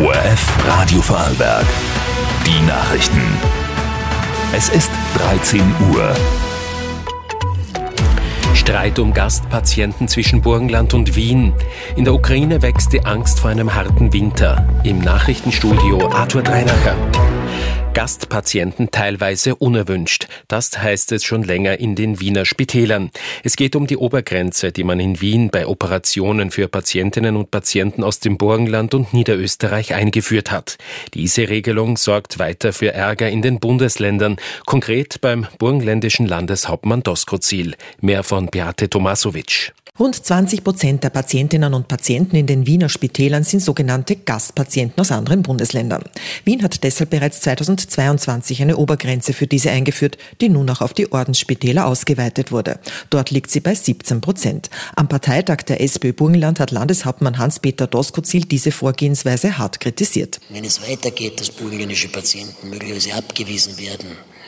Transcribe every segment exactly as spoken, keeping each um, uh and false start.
O R F Radio Vorarlberg. Die Nachrichten. Es ist dreizehn Uhr. Streit um Gastpatienten zwischen Burgenland und Wien. In der Ukraine wächst die Angst vor einem harten Winter. Im Nachrichtenstudio Arthur Dreinacher. Gastpatienten teilweise unerwünscht. Das heißt es schon länger in den Wiener Spitälern. Es geht um die Obergrenze, die man in Wien bei Operationen für Patientinnen und Patienten aus dem Burgenland und Niederösterreich eingeführt hat. Diese Regelung sorgt weiter für Ärger in den Bundesländern, konkret beim burgenländischen Landeshauptmann Doskozil. Mehr von Beate Tomasovic. Rund zwanzig Prozent der Patientinnen und Patienten in den Wiener Spitälern sind sogenannte Gastpatienten aus anderen Bundesländern. Wien hat deshalb bereits zweitausendzweiundzwanzig eine Obergrenze für diese eingeführt, die nun auch auf die Ordensspitäler ausgeweitet wurde. Dort liegt sie bei siebzehn Prozent. Am Parteitag der SPÖ Burgenland hat Landeshauptmann Hans-Peter Doskozil diese Vorgehensweise hart kritisiert. Wenn es weitergeht, dass burgenländische Patienten möglicherweise abgewiesen werden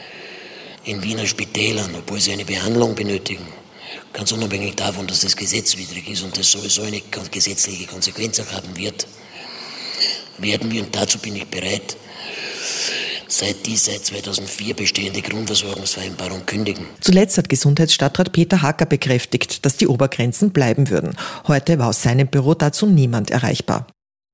in Wiener Spitälern, obwohl sie eine Behandlung benötigen, ganz unabhängig davon, dass das gesetzwidrig ist und das sowieso eine gesetzliche Konsequenz auch haben wird, werden wir, und dazu bin ich bereit, seit die seit zweitausendvier bestehende Grundversorgungsvereinbarung kündigen. Zuletzt hat Gesundheitsstadtrat Peter Hacker bekräftigt, dass die Obergrenzen bleiben würden. Heute war aus seinem Büro dazu niemand erreichbar.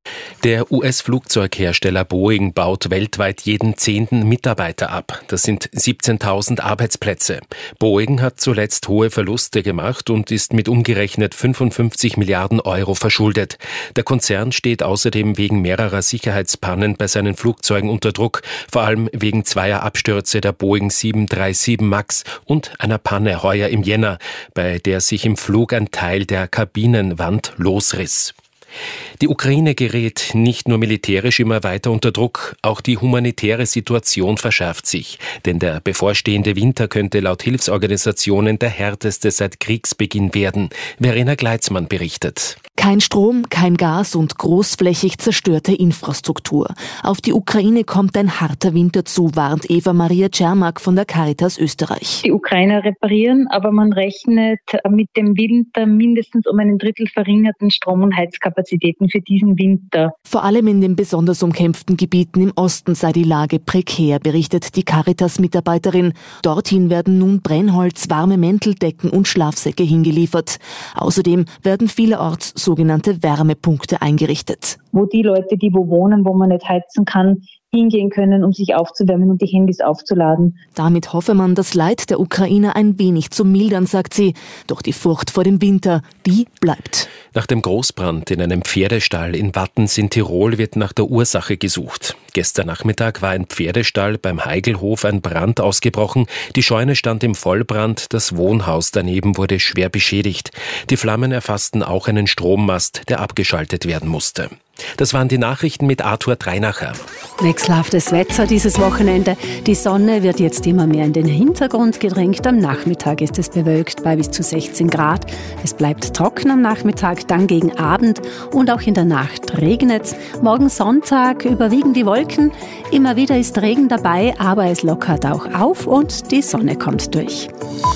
Der U S-Flugzeughersteller Boeing baut weltweit jeden zehnten Mitarbeiter ab. Das sind siebzehntausend Arbeitsplätze. Boeing hat zuletzt hohe Verluste gemacht und ist mit umgerechnet fünfundfünfzig Milliarden Euro verschuldet. Der Konzern steht außerdem wegen mehrerer Sicherheitspannen bei seinen Flugzeugen unter Druck, vor allem wegen zweier Abstürze der Boeing sieben drei sieben Max und einer Panne heuer im Jänner, bei der sich im Flug ein Teil der Kabinenwand losriss. Die Ukraine gerät nicht nur militärisch immer weiter unter Druck, auch die humanitäre Situation verschärft sich. Denn der bevorstehende Winter könnte laut Hilfsorganisationen der härteste seit Kriegsbeginn werden. Verena Gleitzmann berichtet. Kein Strom, kein Gas und großflächig zerstörte Infrastruktur. Auf die Ukraine kommt ein harter Winter zu, warnt Eva Maria Czermak von der Caritas Österreich. Die Ukrainer reparieren, aber man rechnet mit dem Winter mindestens um einen Drittel verringerten Strom- und Heizkapazitäten für diesen Winter. Vor allem in den besonders umkämpften Gebieten im Osten sei die Lage prekär, berichtet die Caritas-Mitarbeiterin. Dorthin werden nun Brennholz, warme Mänteldecken und Schlafsäcke hingeliefert. Außerdem werden vielerorts sogenannte Wärmepunkte eingerichtet. Wo die Leute, die wo wohnen, wo man nicht heizen kann, hingehen können, um sich aufzuwärmen und die Handys aufzuladen. Damit hoffe man, das Leid der Ukrainer ein wenig zu mildern, sagt sie. Doch die Furcht vor dem Winter, die bleibt. Nach dem Großbrand in einem Pferdestall in Wattens in Tirol wird nach der Ursache gesucht. Gestern Nachmittag war ein Pferdestall beim Heigelhof ein Brand ausgebrochen. Die Scheune stand im Vollbrand, das Wohnhaus daneben wurde schwer beschädigt. Die Flammen erfassten auch einen Strommast, der abgeschaltet werden musste. Das waren die Nachrichten mit Arthur Dreinacher. Wechselhaftes Wetter dieses Wochenende. Die Sonne wird jetzt immer mehr in den Hintergrund gedrängt. Am Nachmittag ist es bewölkt bei bis zu sechzehn Grad. Es bleibt trocken am Nachmittag, dann gegen Abend und auch in der Nacht regnet es. Morgen Sonntag überwiegen die Wolken. Immer wieder ist Regen dabei, aber es lockert auch auf und die Sonne kommt durch.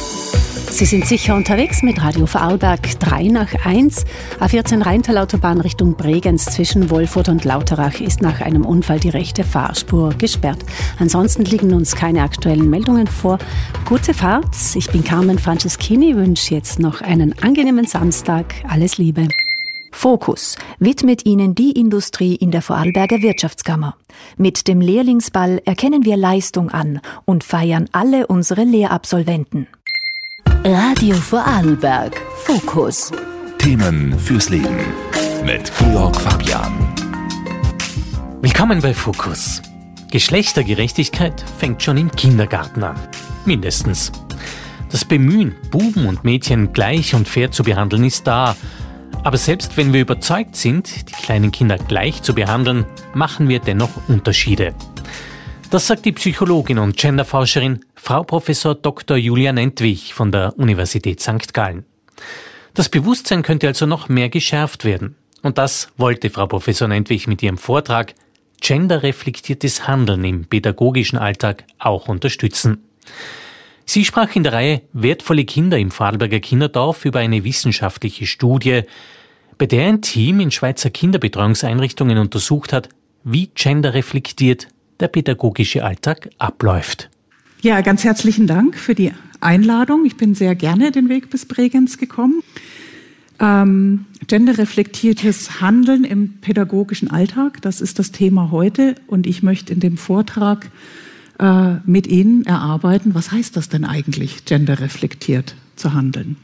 Sie sind sicher unterwegs mit Radio Vorarlberg drei nach eins. A vierzehn Rheintal-Autobahn Richtung Bregenz zwischen Wolfurt und Lauterach ist nach einem Unfall die rechte Fahrspur gesperrt. Ansonsten liegen uns keine aktuellen Meldungen vor. Gute Fahrt. Ich bin Carmen Franceschini, wünsche jetzt noch einen angenehmen Samstag. Alles Liebe. Fokus widmet Ihnen die Industrie in der Vorarlberger Wirtschaftskammer. Mit dem Lehrlingsball erkennen wir Leistung an und feiern alle unsere Lehrabsolventen. Radio Vorarlberg. Fokus. Themen fürs Leben. Mit Georg Fabian. Willkommen bei Fokus. Geschlechtergerechtigkeit fängt schon im Kindergarten an. Mindestens. Das Bemühen, Buben und Mädchen gleich und fair zu behandeln, ist da. Aber selbst wenn wir überzeugt sind, die kleinen Kinder gleich zu behandeln, machen wir dennoch Unterschiede. Das sagt die Psychologin und Genderforscherin Frau Professor Doktor Julia Nentwich von der Universität Sankt Gallen. Das Bewusstsein könnte also noch mehr geschärft werden. Und das wollte Frau Professor Nentwich mit ihrem Vortrag Genderreflektiertes Handeln im pädagogischen Alltag auch unterstützen. Sie sprach in der Reihe Wertvolle Kinder im Vorarlberger Kinderdorf über eine wissenschaftliche Studie, bei der ein Team in Schweizer Kinderbetreuungseinrichtungen untersucht hat, wie genderreflektiert der pädagogische Alltag abläuft. Ja, ganz herzlichen Dank für die Einladung. Ich bin sehr gerne den Weg bis Bregenz gekommen. Ähm, genderreflektiertes Handeln im pädagogischen Alltag, das ist das Thema heute. Und ich möchte in dem Vortrag äh, mit Ihnen erarbeiten, was heißt das denn eigentlich, genderreflektiert zu handeln.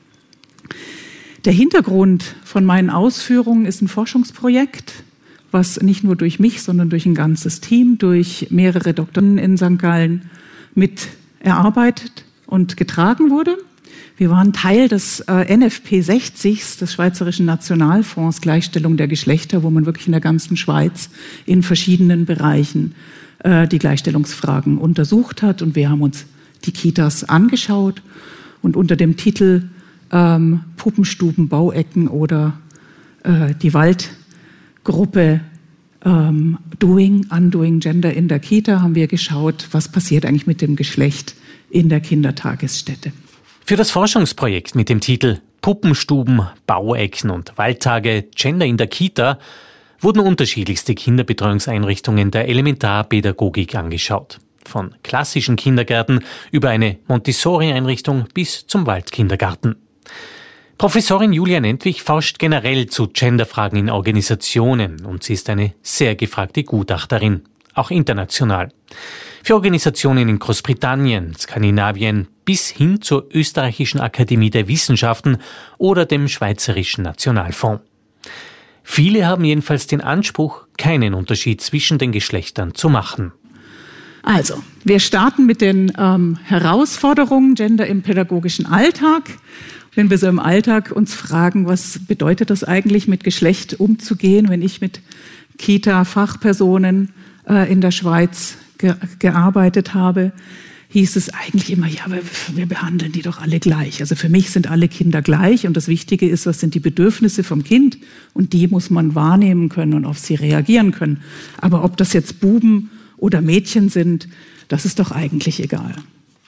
Der Hintergrund von meinen Ausführungen ist ein Forschungsprojekt, was nicht nur durch mich, sondern durch ein ganzes Team, durch mehrere Doktoren in Sankt Gallen mit erarbeitet und getragen wurde. Wir waren Teil des äh, N F P sechzig, des Schweizerischen Nationalfonds Gleichstellung der Geschlechter, wo man wirklich in der ganzen Schweiz in verschiedenen Bereichen äh, die Gleichstellungsfragen untersucht hat. Und wir haben uns die Kitas angeschaut und unter dem Titel ähm, Puppenstuben, Bauecken oder äh, die Waldgruppe ähm, Doing, Undoing Gender in der Kita haben wir geschaut, was passiert eigentlich mit dem Geschlecht in der Kindertagesstätte. Für das Forschungsprojekt mit dem Titel Puppenstuben, Bauecken und Waldtage Gender in der Kita wurden unterschiedlichste Kinderbetreuungseinrichtungen der Elementarpädagogik angeschaut. Von klassischen Kindergärten über eine Montessori-Einrichtung bis zum Waldkindergarten. Professorin Julia Nentwich forscht generell zu Genderfragen in Organisationen und sie ist eine sehr gefragte Gutachterin, auch international. Für Organisationen in Großbritannien, Skandinavien bis hin zur Österreichischen Akademie der Wissenschaften oder dem Schweizerischen Nationalfonds. Viele haben jedenfalls den Anspruch, keinen Unterschied zwischen den Geschlechtern zu machen. Also, wir starten mit den ähm, Herausforderungen Gender im pädagogischen Alltag. Wenn wir so im Alltag uns fragen, was bedeutet das eigentlich, mit Geschlecht umzugehen, wenn ich mit Kita-Fachpersonen äh, in der Schweiz ge- gearbeitet habe, hieß es eigentlich immer, ja, wir, wir behandeln die doch alle gleich. Also für mich sind alle Kinder gleich und das Wichtige ist, was sind die Bedürfnisse vom Kind und die muss man wahrnehmen können und auf sie reagieren können. Aber ob das jetzt Buben oder Mädchen sind, das ist doch eigentlich egal.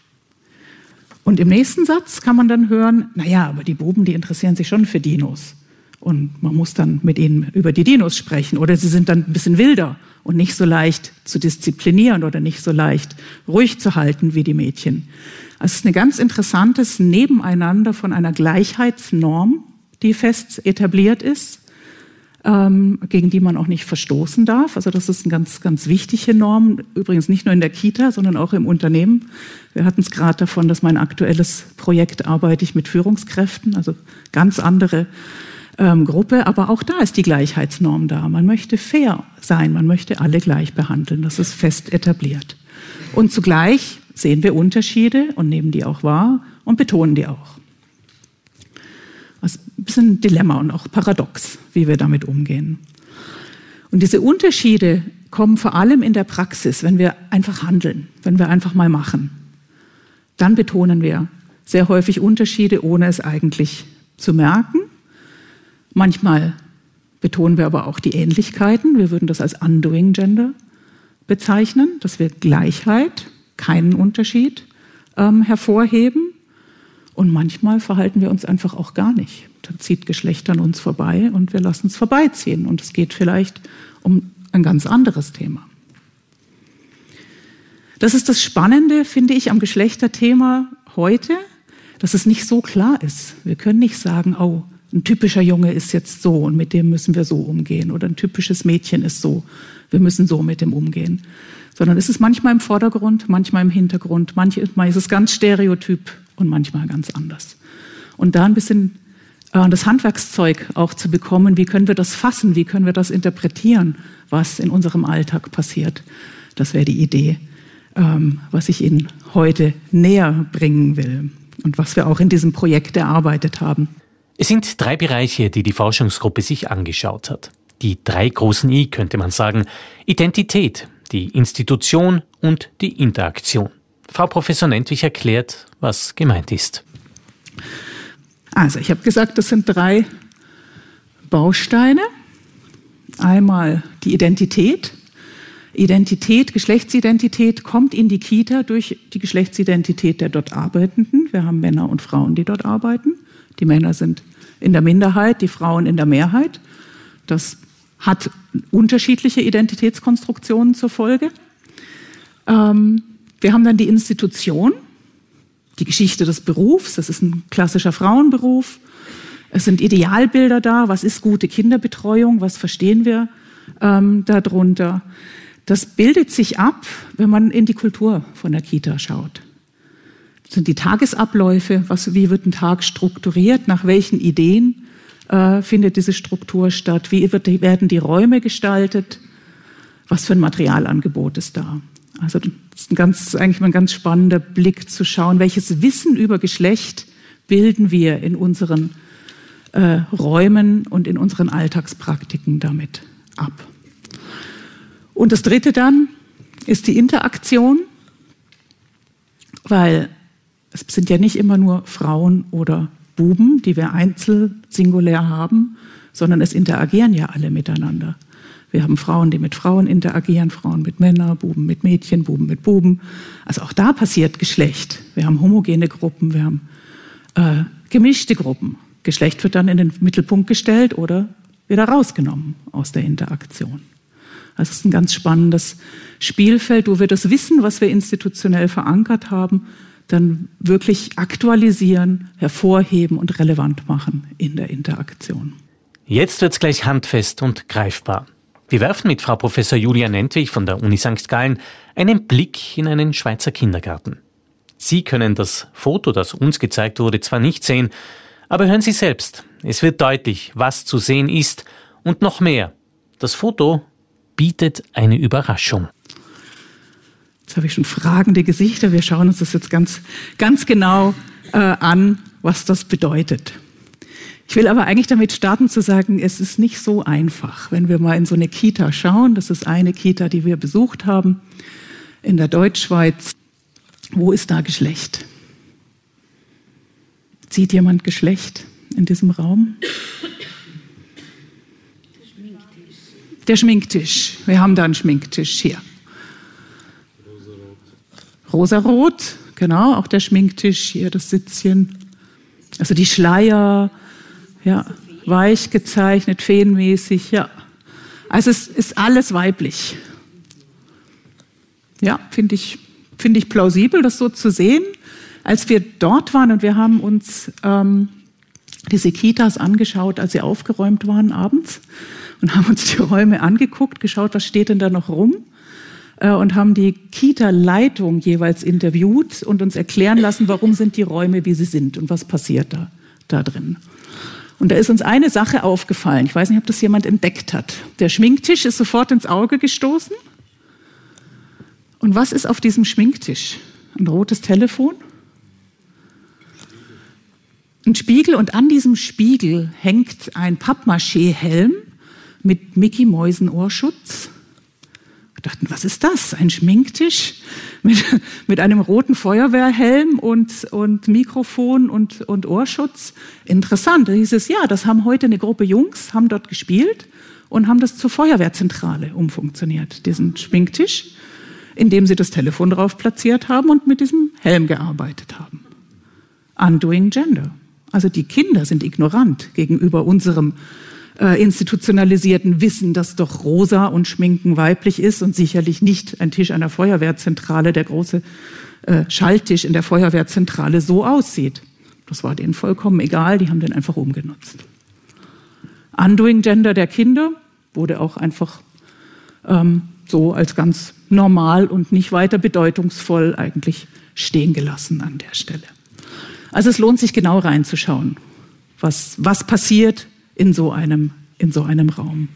Und im nächsten Satz kann man dann hören, naja, aber die Buben, die interessieren sich schon für Dinos. Und man muss dann mit ihnen über die Dinos sprechen. Oder sie sind dann ein bisschen wilder und nicht so leicht zu disziplinieren oder nicht so leicht ruhig zu halten wie die Mädchen. Also es ist ein ganz interessantes Nebeneinander von einer Gleichheitsnorm, die fest etabliert ist, ähm, gegen die man auch nicht verstoßen darf. Also das ist eine ganz, ganz wichtige Norm, übrigens nicht nur in der Kita, sondern auch im Unternehmen. Wir hatten es gerade davon, dass mein aktuelles Projekt arbeite ich mit Führungskräften, also ganz andere ähm, Gruppe. Aber auch da ist die Gleichheitsnorm da. Man möchte fair sein, man möchte alle gleich behandeln. Das ist fest etabliert. Und zugleich sehen wir Unterschiede und nehmen die auch wahr und betonen die auch. Also ein bisschen ein Dilemma und auch paradox, wie wir damit umgehen. Und diese Unterschiede kommen vor allem in der Praxis, wenn wir einfach handeln, wenn wir einfach mal machen. Dann betonen wir sehr häufig Unterschiede, ohne es eigentlich zu merken. Manchmal betonen wir aber auch die Ähnlichkeiten. Wir würden das als Undoing Gender bezeichnen, dass wir Gleichheit, keinen Unterschied ähm, hervorheben. Und manchmal verhalten wir uns einfach auch gar nicht. Da zieht Geschlecht an uns vorbei und wir lassen es vorbeiziehen. Und es geht vielleicht um ein ganz anderes Thema. Das ist das Spannende, finde ich, am Geschlechterthema heute, dass es nicht so klar ist. Wir können nicht sagen, oh, ein typischer Junge ist jetzt so und mit dem müssen wir so umgehen. Oder ein typisches Mädchen ist so, wir müssen so mit dem umgehen. Sondern es ist manchmal im Vordergrund, manchmal im Hintergrund, manchmal ist es ganz stereotyp und manchmal ganz anders. Und da ein bisschen äh, das Handwerkszeug auch zu bekommen, wie können wir das fassen, wie können wir das interpretieren, was in unserem Alltag passiert. Das wäre die Idee, ähm, was ich Ihnen heute näher bringen will und was wir auch in diesem Projekt erarbeitet haben. Es sind drei Bereiche, die die Forschungsgruppe sich angeschaut hat. Die drei großen I, könnte man sagen. Identität, die Institution und die Interaktion. Frau Professor Nentwich erklärt, was gemeint ist. Also, ich habe gesagt, das sind drei Bausteine. Einmal die Identität. Identität, Geschlechtsidentität kommt in die Kita durch die Geschlechtsidentität der dort Arbeitenden. Wir haben Männer und Frauen, die dort arbeiten. Die Männer sind in der Minderheit, die Frauen in der Mehrheit. Das hat unterschiedliche Identitätskonstruktionen zur Folge. Ähm, wir haben dann die Institution, die Geschichte des Berufs, das ist ein klassischer Frauenberuf. Es sind Idealbilder da, was ist gute Kinderbetreuung, was verstehen wir ähm, darunter. Das bildet sich ab, wenn man in die Kultur von der Kita schaut. Das sind die Tagesabläufe, was, wie wird ein Tag strukturiert, nach welchen Ideen äh, findet diese Struktur statt, wie wird, werden die Räume gestaltet, was für ein Materialangebot ist da. Also das ist ein ganz, eigentlich mal ein ganz spannender Blick zu schauen, welches Wissen über Geschlecht bilden wir in unseren äh, Räumen und in unseren Alltagspraktiken damit ab. Und das Dritte dann ist die Interaktion, weil es sind ja nicht immer nur Frauen oder Buben, die wir einzeln singulär haben, sondern es interagieren ja alle miteinander. Wir haben Frauen, die mit Frauen interagieren, Frauen mit Männern, Buben mit Mädchen, Buben mit Buben. Also auch da passiert Geschlecht. Wir haben homogene Gruppen, wir haben äh, gemischte Gruppen. Geschlecht wird dann in den Mittelpunkt gestellt oder wieder rausgenommen aus der Interaktion. Also es ist ein ganz spannendes Spielfeld, wo wir das Wissen, was wir institutionell verankert haben, dann wirklich aktualisieren, hervorheben und relevant machen in der Interaktion. Jetzt wird's gleich handfest und greifbar. Wir werfen mit Frau Professor Julia Nentwich von der Uni Sankt Gallen einen Blick in einen Schweizer Kindergarten. Sie können das Foto, das uns gezeigt wurde, zwar nicht sehen, aber hören Sie selbst. Es wird deutlich, was zu sehen ist und noch mehr. Das Foto bietet eine Überraschung. Jetzt habe ich schon fragende Gesichter. Wir schauen uns das jetzt ganz, ganz genau äh, an, was das bedeutet. Ich will aber eigentlich damit starten zu sagen, es ist nicht so einfach, wenn wir mal in so eine Kita schauen. Das ist eine Kita, die wir besucht haben in der Deutschschweiz. Wo ist da Geschlecht? Sieht jemand Geschlecht in diesem Raum? Der Schminktisch. Wir haben da einen Schminktisch hier. Rosarot, genau, auch der Schminktisch hier, das Sitzchen. Also die Schleier, ja, weich gezeichnet, feenmäßig, ja. Also es ist alles weiblich. Ja, finde ich, finde ich plausibel, das so zu sehen. Als wir dort waren und wir haben uns ähm, diese Kitas angeschaut, als sie aufgeräumt waren abends und haben uns die Räume angeguckt, geschaut, was steht denn da noch rum äh, und haben die Kita-Leitung jeweils interviewt und uns erklären lassen, warum sind die Räume, wie sie sind und was passiert da, da drin. Und da ist uns eine Sache aufgefallen. Ich weiß nicht, ob das jemand entdeckt hat. Der Schminktisch ist sofort ins Auge gestoßen. Und was ist auf diesem Schminktisch? Ein rotes Telefon? Ein Spiegel, und an diesem Spiegel hängt ein Pappmaché-Helm mit Mickey-Mäusen-Ohrschutz. Wir dachten, was ist das? Ein Schminktisch mit, mit einem roten Feuerwehrhelm und, und Mikrofon und, und Ohrschutz? Interessant. Da hieß es, ja, das haben heute eine Gruppe Jungs, haben dort gespielt und haben das zur Feuerwehrzentrale umfunktioniert, diesen Schminktisch, indem sie das Telefon drauf platziert haben und mit diesem Helm gearbeitet haben. Undoing Gender. Also die Kinder sind ignorant gegenüber unserem äh, institutionalisierten Wissen, dass doch Rosa und Schminken weiblich ist und sicherlich nicht ein Tisch einer Feuerwehrzentrale, der große äh, Schalttisch in der Feuerwehrzentrale so aussieht. Das war denen vollkommen egal, die haben den einfach umgenutzt. Undoing Gender der Kinder wurde auch einfach ähm, so als ganz normal und nicht weiter bedeutungsvoll eigentlich stehen gelassen an der Stelle. Also es lohnt sich genau reinzuschauen, was, was passiert in so einem, in so einem Raum.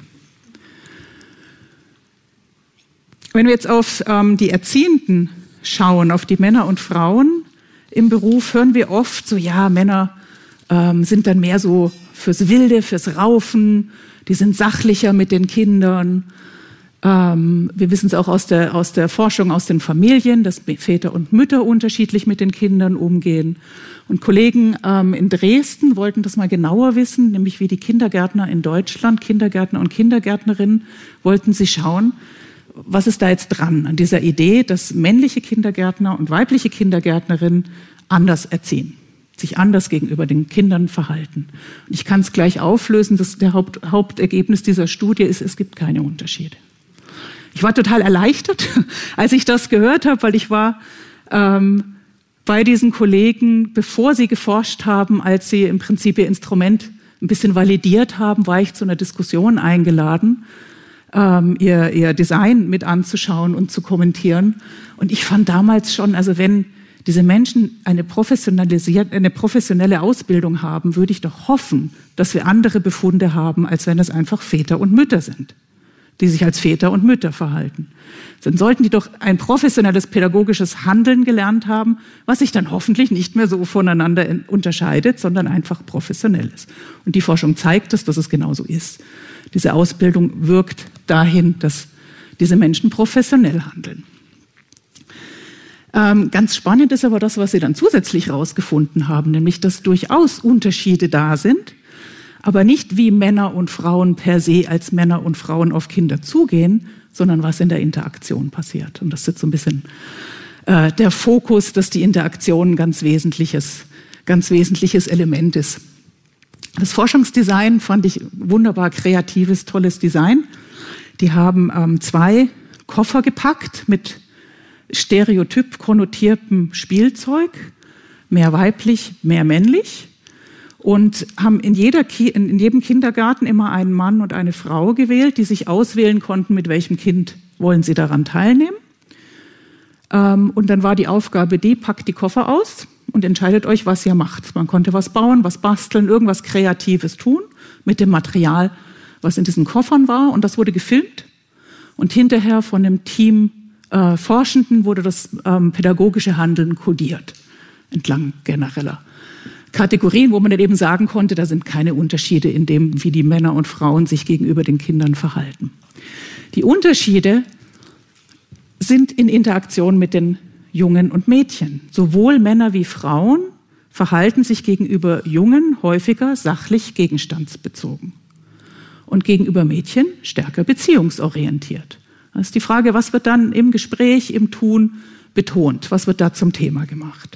Wenn wir jetzt auf ähm, die Erziehenden schauen, auf die Männer und Frauen im Beruf, hören wir oft so, ja, Männer ähm, sind dann mehr so fürs Wilde, fürs Raufen, die sind sachlicher mit den Kindern. Ähm, wir wissen es auch aus der, aus der Forschung, aus den Familien, dass Väter und Mütter unterschiedlich mit den Kindern umgehen. Und Kollegen ähm, in Dresden wollten das mal genauer wissen, nämlich wie die Kindergärtner in Deutschland, Kindergärtner und Kindergärtnerinnen, wollten sie schauen, was ist da jetzt dran an dieser Idee, dass männliche Kindergärtner und weibliche Kindergärtnerinnen anders erziehen. sich anders gegenüber den Kindern verhalten. Und ich kann es gleich auflösen, dass der Haupt, Hauptergebnis dieser Studie ist, es gibt keine Unterschiede. Ich war total erleichtert, als ich das gehört habe, weil ich war ähm, bei diesen Kollegen, bevor sie geforscht haben, als sie im Prinzip ihr Instrument ein bisschen validiert haben, war ich zu einer Diskussion eingeladen, ähm, ihr, ihr Design mit anzuschauen und zu kommentieren. Und ich fand damals schon, also wenn diese Menschen eine professionalisiert, eine professionelle Ausbildung haben, würde ich doch hoffen, dass wir andere Befunde haben, als wenn es einfach Väter und Mütter sind, die sich als Väter und Mütter verhalten. Dann sollten die doch ein professionelles pädagogisches Handeln gelernt haben, was sich dann hoffentlich nicht mehr so voneinander unterscheidet, sondern einfach professionell ist. Und die Forschung zeigt es, dass es genauso ist. Diese Ausbildung wirkt dahin, dass diese Menschen professionell handeln. Ähm, ganz spannend ist aber das, was sie dann zusätzlich herausgefunden haben, nämlich, dass durchaus Unterschiede da sind, aber nicht wie Männer und Frauen per se als Männer und Frauen auf Kinder zugehen, sondern was in der Interaktion passiert. Und das ist jetzt so ein bisschen äh, der Fokus, dass die Interaktion ein ganz wesentliches, ganz wesentliches Element ist. Das Forschungsdesign fand ich wunderbar kreatives, tolles Design. Die haben ähm, zwei Koffer gepackt mit stereotyp konnotiertem Spielzeug, mehr weiblich, mehr männlich. Und haben in, jeder Ki- in jedem Kindergarten immer einen Mann und eine Frau gewählt, die sich auswählen konnten, mit welchem Kind wollen sie daran teilnehmen. Ähm, und dann war die Aufgabe die, packt die Koffer aus und entscheidet euch, was ihr macht. Man konnte was bauen, was basteln, irgendwas Kreatives tun mit dem Material, was in diesen Koffern war. Und das wurde gefilmt. Und hinterher von dem Team äh, Forschenden wurde das ähm, pädagogische Handeln kodiert, entlang genereller Kategorien, wo man dann eben sagen konnte, da sind keine Unterschiede in dem, wie die Männer und Frauen sich gegenüber den Kindern verhalten. Die Unterschiede sind in Interaktion mit den Jungen und Mädchen. Sowohl Männer wie Frauen verhalten sich gegenüber Jungen häufiger sachlich gegenstandsbezogen und gegenüber Mädchen stärker beziehungsorientiert. Das ist die Frage, was wird dann im Gespräch, im Tun betont? Was wird da zum Thema gemacht?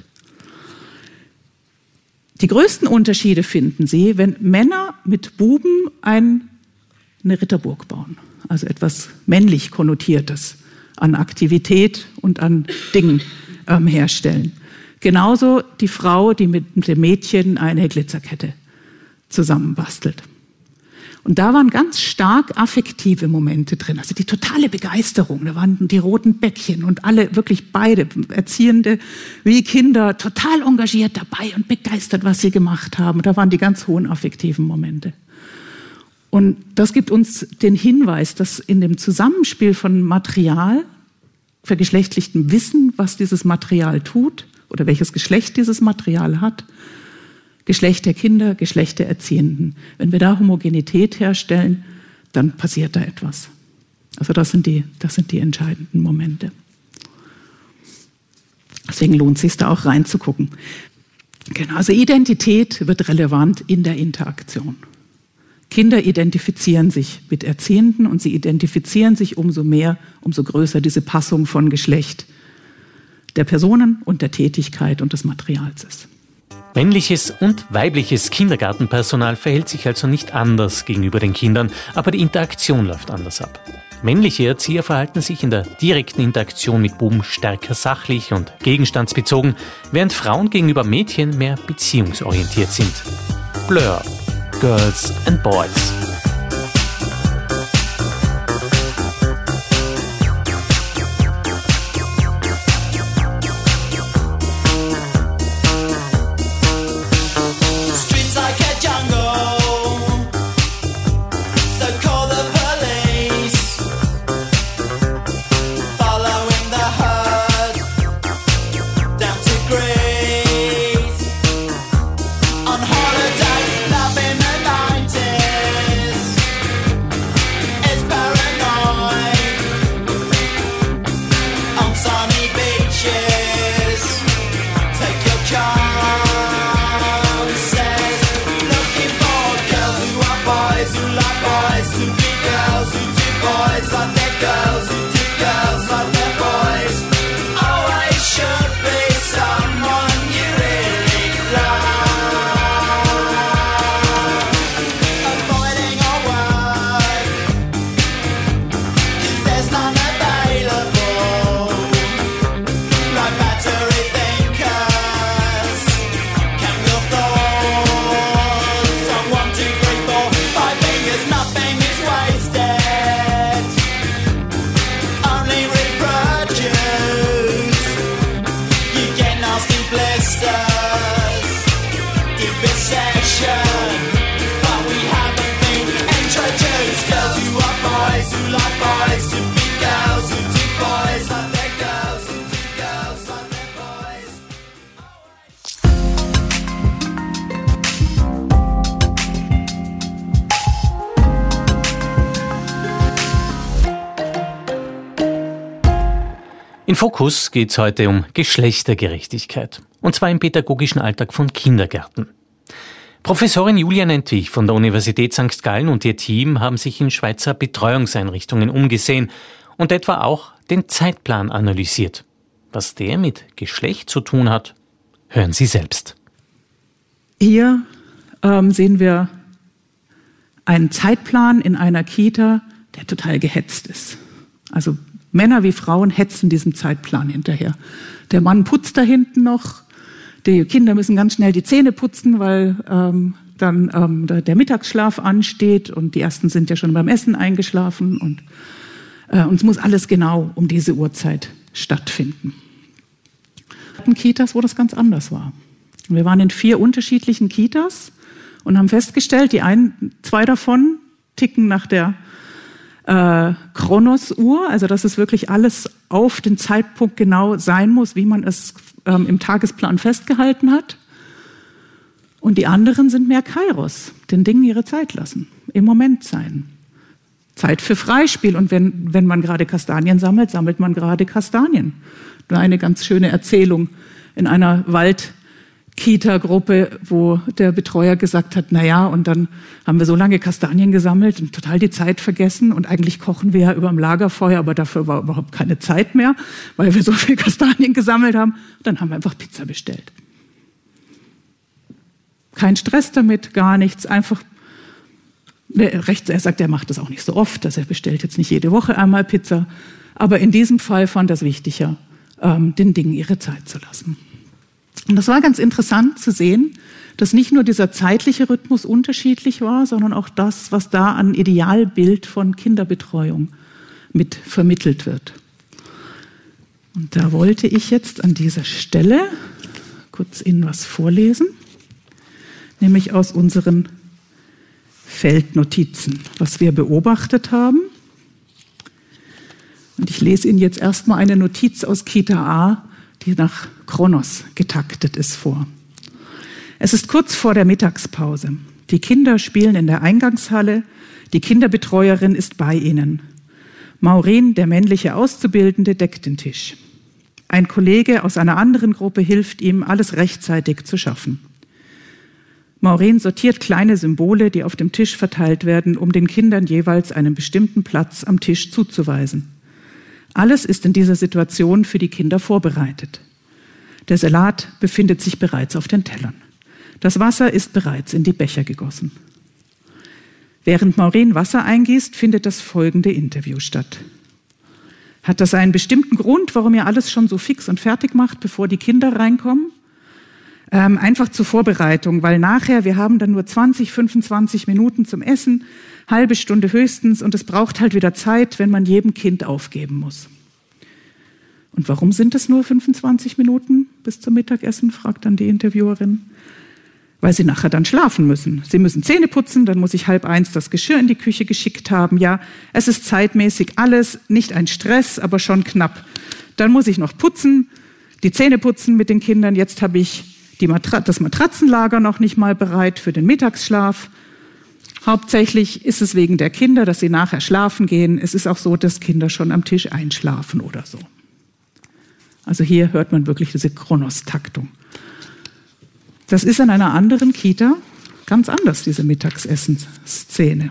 Die größten Unterschiede finden Sie, wenn Männer mit Buben ein, eine Ritterburg bauen, also etwas männlich Konnotiertes an Aktivität und an Dingen ähm, herstellen. Genauso die Frau, die mit, mit dem Mädchen eine Glitzerkette zusammenbastelt. Und da waren ganz stark affektive Momente drin, also die totale Begeisterung. Da waren die roten Bäckchen und alle, wirklich beide, Erziehende wie Kinder, total engagiert dabei und begeistert, was sie gemacht haben. Da waren die ganz hohen affektiven Momente. Und das gibt uns den Hinweis, dass in dem Zusammenspiel von Material, vergeschlechtlichtem Wissen, was dieses Material tut oder welches Geschlecht dieses Material hat, Geschlecht der Kinder, Geschlecht der Erziehenden. Wenn wir da Homogenität herstellen, dann passiert da etwas. Also das sind die, das sind die entscheidenden Momente. Deswegen lohnt es sich da auch reinzugucken. Genau, also Identität wird relevant in der Interaktion. Kinder identifizieren sich mit Erziehenden und sie identifizieren sich umso mehr, umso größer diese Passung von Geschlecht der Personen und der Tätigkeit und des Materials ist. Männliches und weibliches Kindergartenpersonal verhält sich also nicht anders gegenüber den Kindern, aber die Interaktion läuft anders ab. Männliche Erzieher verhalten sich in der direkten Interaktion mit Buben stärker sachlich und gegenstandsbezogen, während Frauen gegenüber Mädchen mehr beziehungsorientiert sind. Blur, Girls and Boys. On holiday, love in the nineties. In Fokus geht es heute um Geschlechtergerechtigkeit. Und zwar im pädagogischen Alltag von Kindergärten. Professorin Julia Nentwich von der Universität Sankt Gallen und ihr Team haben sich in Schweizer Betreuungseinrichtungen umgesehen und etwa auch den Zeitplan analysiert. Was der mit Geschlecht zu tun hat, hören Sie selbst. Hier ähm, sehen wir einen Zeitplan in einer Kita, der total gehetzt ist. Also Männer wie Frauen hetzen diesem Zeitplan hinterher. Der Mann putzt da hinten noch. Die Kinder müssen ganz schnell die Zähne putzen, weil ähm, dann ähm, der Mittagsschlaf ansteht und die ersten sind ja schon beim Essen eingeschlafen und, äh, und es muss alles genau um diese Uhrzeit stattfinden. Wir hatten Kitas, wo das ganz anders war. Wir waren in vier unterschiedlichen Kitas und haben festgestellt, die ein, zwei davon ticken nach der äh, Kronos-Uhr, also dass es wirklich alles auf den Zeitpunkt genau sein muss, wie man es ähm, im Tagesplan festgehalten hat. Und die anderen sind mehr Kairos, den Dingen ihre Zeit lassen, im Moment sein. Zeit für Freispiel und wenn, wenn man gerade Kastanien sammelt, sammelt man gerade Kastanien. Eine ganz schöne Erzählung in einer Wald- Kita-Gruppe, wo der Betreuer gesagt hat, na ja, und dann haben wir so lange Kastanien gesammelt und total die Zeit vergessen und eigentlich kochen wir ja über dem Lagerfeuer, aber dafür war überhaupt keine Zeit mehr, weil wir so viel Kastanien gesammelt haben. Dann haben wir einfach Pizza bestellt. Kein Stress damit, gar nichts, einfach, er sagt, er macht das auch nicht so oft, dass er bestellt jetzt nicht jede Woche einmal Pizza, aber in diesem Fall fand er es wichtiger, den Dingen ihre Zeit zu lassen. Und das war ganz interessant zu sehen, dass nicht nur dieser zeitliche Rhythmus unterschiedlich war, sondern auch das, was da an Idealbild von Kinderbetreuung mit vermittelt wird. Und da wollte ich jetzt an dieser Stelle kurz Ihnen was vorlesen, nämlich aus unseren Feldnotizen, was wir beobachtet haben. Und ich lese Ihnen jetzt erstmal eine Notiz aus Kita A, die nach Kronos getaktet ist, vor. Es ist kurz vor der Mittagspause. Die Kinder spielen in der Eingangshalle. Die Kinderbetreuerin ist bei ihnen. Maureen, der männliche Auszubildende, deckt den Tisch. Ein Kollege aus einer anderen Gruppe hilft ihm, alles rechtzeitig zu schaffen. Maureen sortiert kleine Symbole, die auf dem Tisch verteilt werden, um den Kindern jeweils einen bestimmten Platz am Tisch zuzuweisen. Alles ist in dieser Situation für die Kinder vorbereitet. Der Salat befindet sich bereits auf den Tellern. Das Wasser ist bereits in die Becher gegossen. Während Maureen Wasser eingießt, findet das folgende Interview statt. Hat das einen bestimmten Grund, warum ihr alles schon so fix und fertig macht, bevor die Kinder reinkommen? Ähm, einfach zur Vorbereitung, weil nachher, wir haben dann nur zwanzig, fünfundzwanzig Minuten zum Essen, halbe Stunde höchstens und es braucht halt wieder Zeit, wenn man jedem Kind aufgeben muss. Und warum sind es nur fünfundzwanzig Minuten bis zum Mittagessen, fragt dann die Interviewerin. Weil sie nachher dann schlafen müssen. Sie müssen Zähne putzen, dann muss ich halb eins das Geschirr in die Küche geschickt haben. Ja, es ist zeitmäßig alles, nicht ein Stress, aber schon knapp. Dann muss ich noch putzen, die Zähne putzen mit den Kindern. Jetzt habe ich die Matra- das Matratzenlager noch nicht mal bereit für den Mittagsschlaf. Hauptsächlich ist es wegen der Kinder, dass sie nachher schlafen gehen. Es ist auch so, dass Kinder schon am Tisch einschlafen oder so. Also hier hört man wirklich diese Kronos-Taktung. Das ist in einer anderen Kita ganz anders, diese Mittagsessensszene.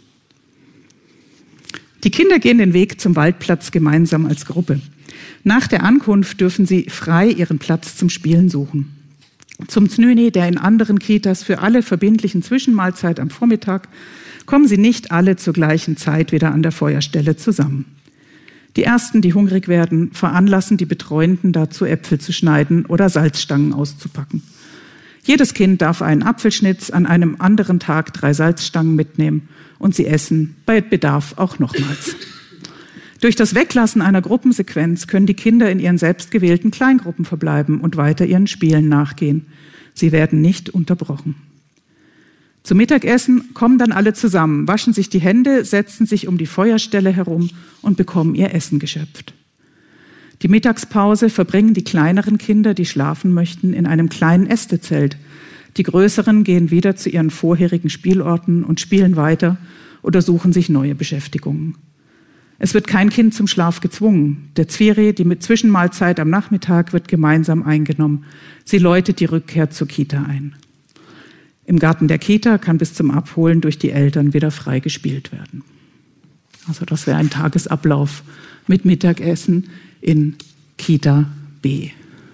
Die Kinder gehen den Weg zum Waldplatz gemeinsam als Gruppe. Nach der Ankunft dürfen sie frei ihren Platz zum Spielen suchen. Zum Znüni, der in anderen Kitas für alle verbindlichen Zwischenmahlzeit am Vormittag, kommen sie nicht alle zur gleichen Zeit wieder an der Feuerstelle zusammen. Die Ersten, die hungrig werden, veranlassen die Betreuenden dazu, Äpfel zu schneiden oder Salzstangen auszupacken. Jedes Kind darf einen Apfelschnitz, an einem anderen Tag drei Salzstangen mitnehmen und sie essen bei Bedarf auch nochmals. Durch das Weglassen einer Gruppensequenz können die Kinder in ihren selbstgewählten Kleingruppen verbleiben und weiter ihren Spielen nachgehen. Sie werden nicht unterbrochen. Zum Mittagessen kommen dann alle zusammen, waschen sich die Hände, setzen sich um die Feuerstelle herum und bekommen ihr Essen geschöpft. Die Mittagspause verbringen die kleineren Kinder, die schlafen möchten, in einem kleinen Ästezelt. Die größeren gehen wieder zu ihren vorherigen Spielorten und spielen weiter oder suchen sich neue Beschäftigungen. Es wird kein Kind zum Schlaf gezwungen. Der Zwiri, die mit Zwischenmahlzeit am Nachmittag, wird gemeinsam eingenommen. Sie läutet die Rückkehr zur Kita ein. Im Garten der Kita kann bis zum Abholen durch die Eltern wieder frei gespielt werden. Also das wäre ein Tagesablauf mit Mittagessen in Kita B.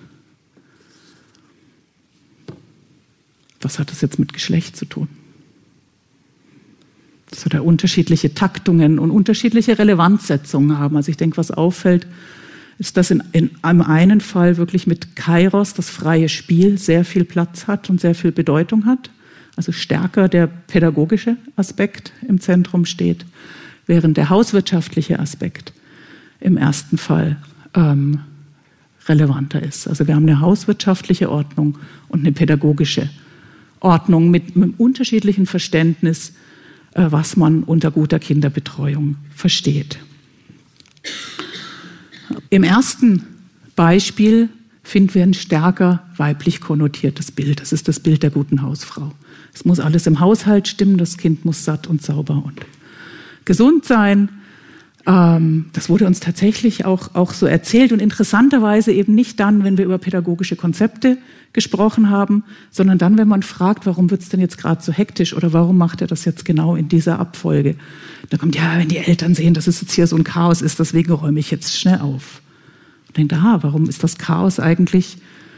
Was hat das jetzt mit Geschlecht zu tun? Dass wir da unterschiedliche Taktungen und unterschiedliche Relevanzsetzungen haben. Also ich denke, was auffällt, ist, dass in, in einem einen Fall wirklich mit Kairos das freie Spiel sehr viel Platz hat und sehr viel Bedeutung hat. Also stärker der pädagogische Aspekt im Zentrum steht, während der hauswirtschaftliche Aspekt im ersten Fall ähm, relevanter ist. Also wir haben eine hauswirtschaftliche Ordnung und eine pädagogische Ordnung mit, mit einem unterschiedlichen Verständnis, äh, was man unter guter Kinderbetreuung versteht. Im ersten Beispiel finden wir ein stärker weiblich konnotiertes Bild. Das ist das Bild der guten Hausfrau. Es muss alles im Haushalt stimmen, das Kind muss satt und sauber und gesund sein. Ähm, das wurde uns tatsächlich auch, auch so erzählt und interessanterweise eben nicht dann, wenn wir über pädagogische Konzepte gesprochen haben, sondern dann, wenn man fragt, warum wird es denn jetzt gerade so hektisch oder warum macht er das jetzt genau in dieser Abfolge? Da kommt, ja, wenn die Eltern sehen, dass es jetzt hier so ein Chaos ist, deswegen räume ich jetzt schnell auf. Und denkt, aha, warum ist das Chaos eigentlich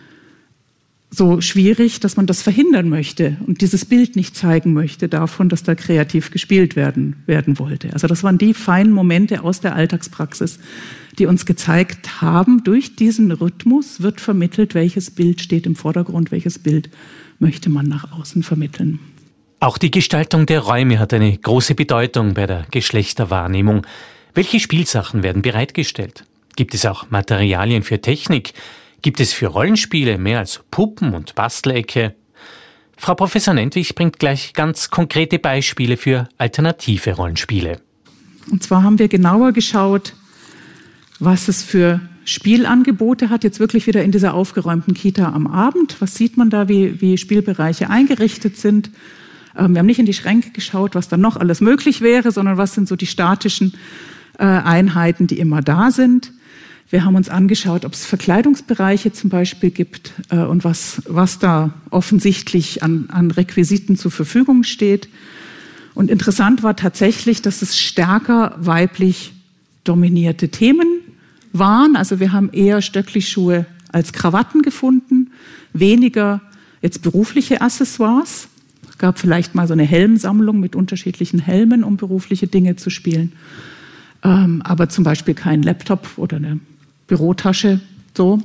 so schwierig, dass man das verhindern möchte und dieses Bild nicht zeigen möchte davon, dass da kreativ gespielt werden, werden wollte. Also das waren die feinen Momente aus der Alltagspraxis, die uns gezeigt haben, durch diesen Rhythmus wird vermittelt, welches Bild steht im Vordergrund, welches Bild möchte man nach außen vermitteln. Auch die Gestaltung der Räume hat eine große Bedeutung bei der Geschlechterwahrnehmung. Welche Spielsachen werden bereitgestellt? Gibt es auch Materialien für Technik? Gibt es für Rollenspiele mehr als Puppen und Bastelecke? Frau Professor Nentwich bringt gleich ganz konkrete Beispiele für alternative Rollenspiele. Und zwar haben wir genauer geschaut, was es für Spielangebote hat, jetzt wirklich wieder in dieser aufgeräumten Kita am Abend. Was sieht man da, wie, wie Spielbereiche eingerichtet sind? Ähm, wir haben nicht in die Schränke geschaut, was dann noch alles möglich wäre, sondern was sind so die statischen äh, Einheiten, die immer da sind. Wir haben uns angeschaut, ob es Verkleidungsbereiche zum Beispiel gibt äh, und was, was da offensichtlich an, an Requisiten zur Verfügung steht. Und interessant war tatsächlich, dass es stärker weiblich dominierte Themen waren. Also wir haben eher Stöckli-Schuhe als Krawatten gefunden, weniger jetzt berufliche Accessoires. Es gab vielleicht mal so eine Helmsammlung mit unterschiedlichen Helmen, um berufliche Dinge zu spielen. Ähm, aber zum Beispiel kein Laptop oder eine Bürotasche, so.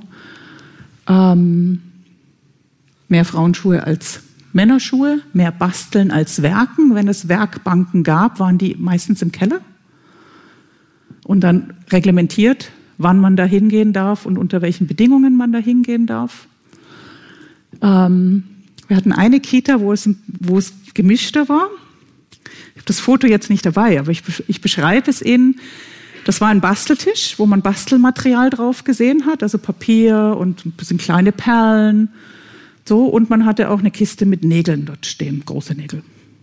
Ähm, mehr Frauenschuhe als Männerschuhe, mehr Basteln als Werken. Wenn es Werkbanken gab, waren die meistens im Keller. Und dann reglementiert, wann man da hingehen darf und unter welchen Bedingungen man da hingehen darf. Ähm, wir hatten eine Kita, wo es, wo es gemischter war. Ich habe das Foto jetzt nicht dabei, aber ich, ich beschreibe es Ihnen. Das war ein Basteltisch, wo man Bastelmaterial drauf gesehen hat, also Papier und ein bisschen kleine Perlen. So, und man hatte auch eine Kiste mit Nägeln dort stehen, große Nägel.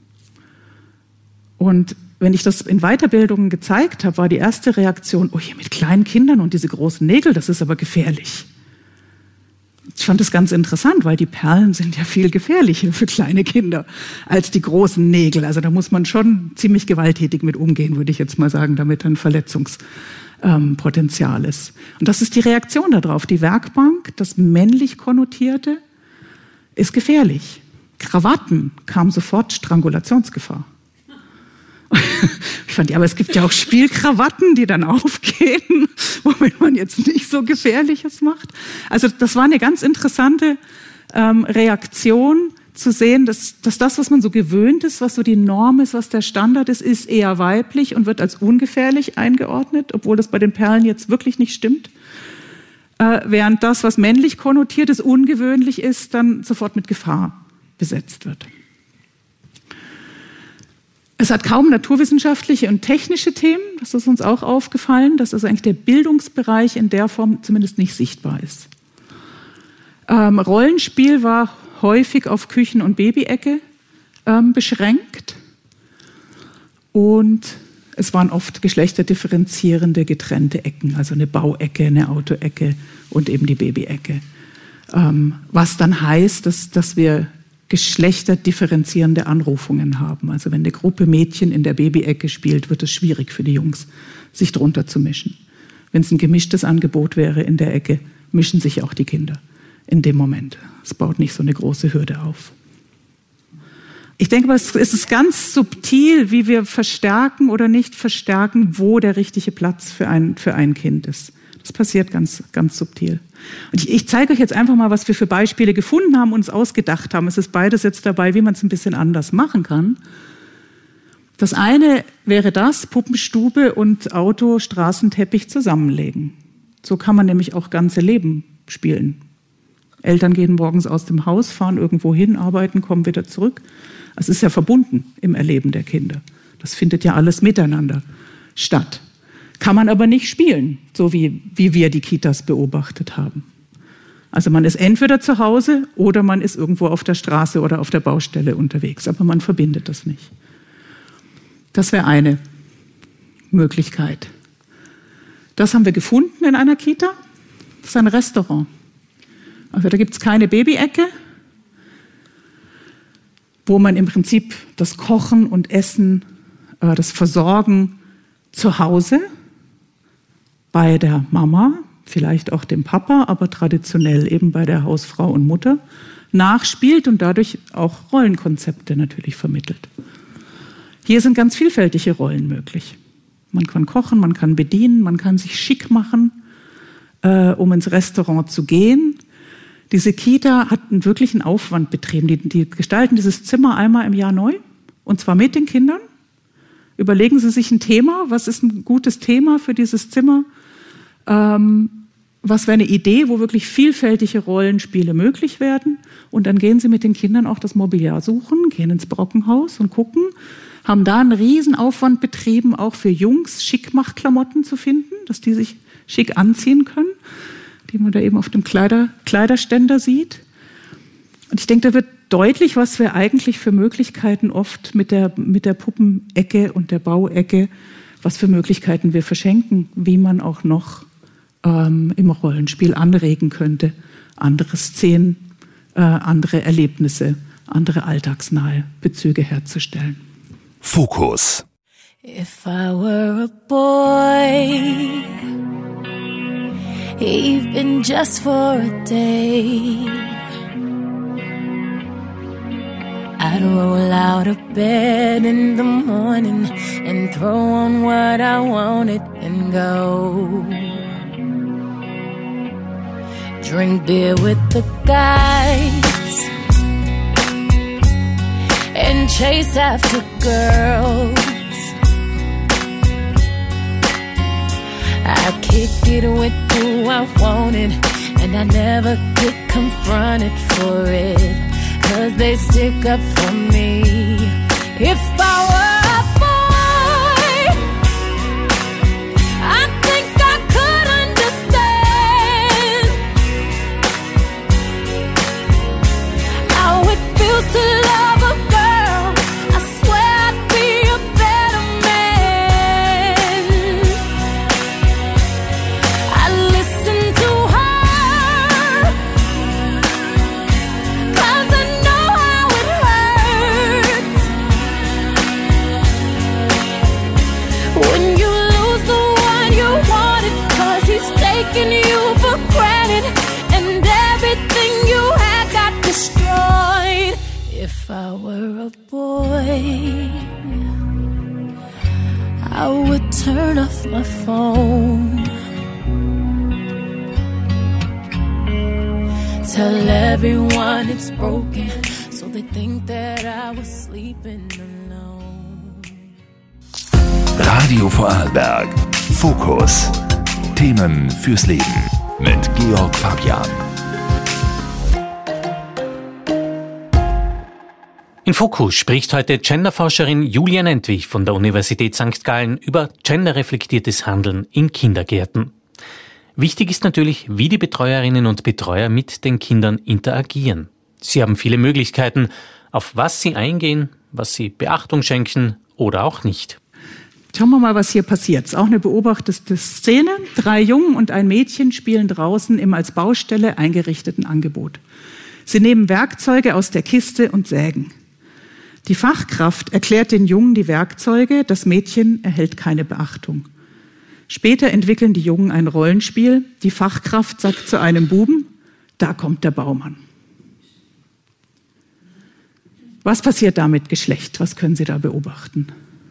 Und wenn ich das in Weiterbildungen gezeigt habe, war die erste Reaktion, oh, hier mit kleinen Kindern und diese großen Nägel, das ist aber gefährlich. Ich fand das ganz interessant, weil die Perlen sind ja viel gefährlicher für kleine Kinder als die großen Nägel. Also da muss man schon ziemlich gewalttätig mit umgehen, würde ich jetzt mal sagen, damit ein Verletzungspotenzial ähm, ist. Und das ist die Reaktion darauf. Die Werkbank, das männlich Konnotierte, ist gefährlich. Krawatten kam sofort Strangulationsgefahr. Ich fand, ja, aber es gibt ja auch Spielkrawatten, die dann aufgehen, womit man jetzt nicht so Gefährliches macht. Also das war eine ganz interessante ähm, Reaktion, zu sehen, dass, dass das, was man so gewöhnt ist, was so die Norm ist, was der Standard ist, ist eher weiblich und wird als ungefährlich eingeordnet, obwohl das bei den Perlen jetzt wirklich nicht stimmt. Äh, während das, was männlich konnotiert ist, ungewöhnlich ist, dann sofort mit Gefahr besetzt wird. Es hat kaum naturwissenschaftliche und technische Themen, das ist uns auch aufgefallen, dass also eigentlich der Bildungsbereich in der Form zumindest nicht sichtbar ist. Ähm, Rollenspiel war häufig auf Küchen- und Babyecke ähm, beschränkt und Es waren oft geschlechterdifferenzierende, getrennte Ecken, also eine Bauecke, eine Autoecke und eben die Babyecke. Ähm, was dann heißt, dass, dass wir geschlechterdifferenzierende Anrufungen haben. Also wenn eine Gruppe Mädchen in der Babyecke spielt, wird es schwierig für die Jungs, sich drunter zu mischen. Wenn es ein gemischtes Angebot wäre in der Ecke, mischen sich auch die Kinder in dem Moment. Es baut nicht so eine große Hürde auf. Ich denke mal, es ist ganz subtil, wie wir verstärken oder nicht verstärken, wo der richtige Platz für ein, für ein Kind ist. Das passiert ganz, ganz subtil. Und ich, ich zeige euch jetzt einfach mal, was wir für Beispiele gefunden haben und uns ausgedacht haben. Es ist beides jetzt dabei, wie man es ein bisschen anders machen kann. Das eine wäre das, Puppenstube und Auto, Straßenteppich zusammenlegen. So kann man nämlich auch ganze Leben spielen. Eltern gehen morgens aus dem Haus, fahren irgendwo hin, arbeiten, kommen wieder zurück. Es ist ja verbunden im Erleben der Kinder. Das findet ja alles miteinander statt. Kann man aber nicht spielen, so wie, wie wir die Kitas beobachtet haben. Also man ist entweder zu Hause oder man ist irgendwo auf der Straße oder auf der Baustelle unterwegs, aber man verbindet das nicht. Das wäre eine Möglichkeit. Das haben wir gefunden in einer Kita. Das ist ein Restaurant. Also da gibt es keine Babyecke, wo man im Prinzip das Kochen und Essen, äh, das Versorgen zu Hause bei der Mama, vielleicht auch dem Papa, aber traditionell eben bei der Hausfrau und Mutter nachspielt und dadurch auch Rollenkonzepte natürlich vermittelt. Hier sind ganz vielfältige Rollen möglich. Man kann kochen, man kann bedienen, man kann sich schick machen, äh, um ins Restaurant zu gehen. Diese Kita hat einen wirklichen Aufwand betrieben. Die, die gestalten dieses Zimmer einmal im Jahr neu, und zwar mit den Kindern. Überlegen Sie sich ein Thema, was ist ein gutes Thema für dieses Zimmer? Ähm, was wäre eine Idee, wo wirklich vielfältige Rollenspiele möglich werden? Und dann gehen Sie mit den Kindern auch das Mobiliar suchen, gehen ins Brockenhaus und gucken, haben da einen riesen Aufwand betrieben, auch für Jungs Schickmachklamotten zu finden, dass die sich schick anziehen können, die man da eben auf dem Kleider, Kleiderständer sieht. Und ich denke, da wird deutlich, was wir eigentlich für Möglichkeiten oft mit der, mit der Puppenecke und der Bauecke, was für Möglichkeiten wir verschenken, wie man auch noch ähm, im Rollenspiel anregen könnte, andere Szenen, äh, andere Erlebnisse, andere alltagsnahe Bezüge herzustellen. Fokus. If I were a boy, even just for a day, I'd roll out of bed in the morning and throw on what I wanted and go. Drink beer with the guys and chase after girls. I kick it with who I wanted, and I never get confronted for it, 'cause they stick up for me. If I were a boy, I think I could understand how it feels to love a girl. I swear I'd be a better man. I listen to her, 'cause I know how it hurts when you lose the one you wanted, 'cause he's taking you for granted and everything you had got destroyed. If I were a boy, I would turn off my phone, tell everyone it's broken, so they think that I was sleeping alone. Radio Vorarlberg. Fokus. Themen fürs Leben. Mit Georg Fabian. In Fokus spricht heute Genderforscherin Julia Nentwich von der Universität Sankt Gallen über genderreflektiertes Handeln in Kindergärten. Wichtig ist natürlich, wie die Betreuerinnen und Betreuer mit den Kindern interagieren. Sie haben viele Möglichkeiten, auf was sie eingehen, was sie Beachtung schenken oder auch nicht. Schauen wir mal, was hier passiert. Es ist auch eine beobachtete Szene. Drei Jungen und ein Mädchen spielen draußen im als Baustelle eingerichteten Angebot. Sie nehmen Werkzeuge aus der Kiste und sägen. Die Fachkraft erklärt den Jungen die Werkzeuge, das Mädchen erhält keine Beachtung. Später entwickeln die Jungen ein Rollenspiel. Die Fachkraft sagt zu einem Buben, da kommt der Baumann. Was passiert da mit Geschlecht? Was können Sie da beobachten?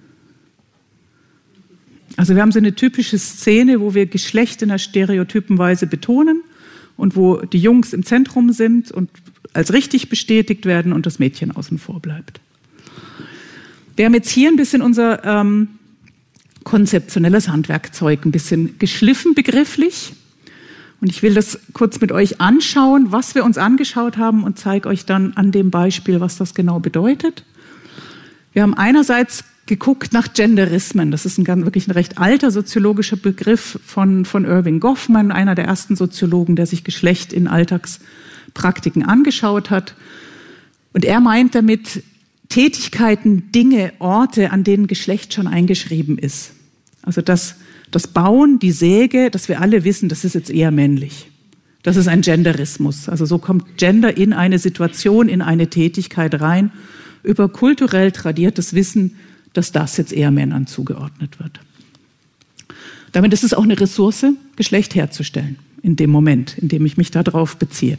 Also wir haben so eine typische Szene, wo wir Geschlecht in einer stereotypen Weise betonen und wo die Jungs im Zentrum sind und als richtig bestätigt werden und das Mädchen außen vor bleibt. Wir haben jetzt hier ein bisschen unser ähm, konzeptionelles Handwerkzeug ein bisschen geschliffen begrifflich. Und ich will das kurz mit euch anschauen, was wir uns angeschaut haben und zeige euch dann an dem Beispiel, was das genau bedeutet. Wir haben einerseits geguckt nach Genderismen. Das ist ein ganz, wirklich ein recht alter soziologischer Begriff von, von Irving Goffman, einer der ersten Soziologen, der sich Geschlecht in Alltagspraktiken angeschaut hat. Und er meint damit Tätigkeiten, Dinge, Orte, an denen Geschlecht schon eingeschrieben ist. Also das, das Bauen, die Säge, dass wir alle wissen, das ist jetzt eher männlich. Das ist ein Genderismus. Also so kommt Gender in eine Situation, in eine Tätigkeit rein, über kulturell tradiertes Wissen, dass das jetzt eher Männern zugeordnet wird. Damit ist es auch eine Ressource, Geschlecht herzustellen, in dem Moment, in dem ich mich darauf beziehe.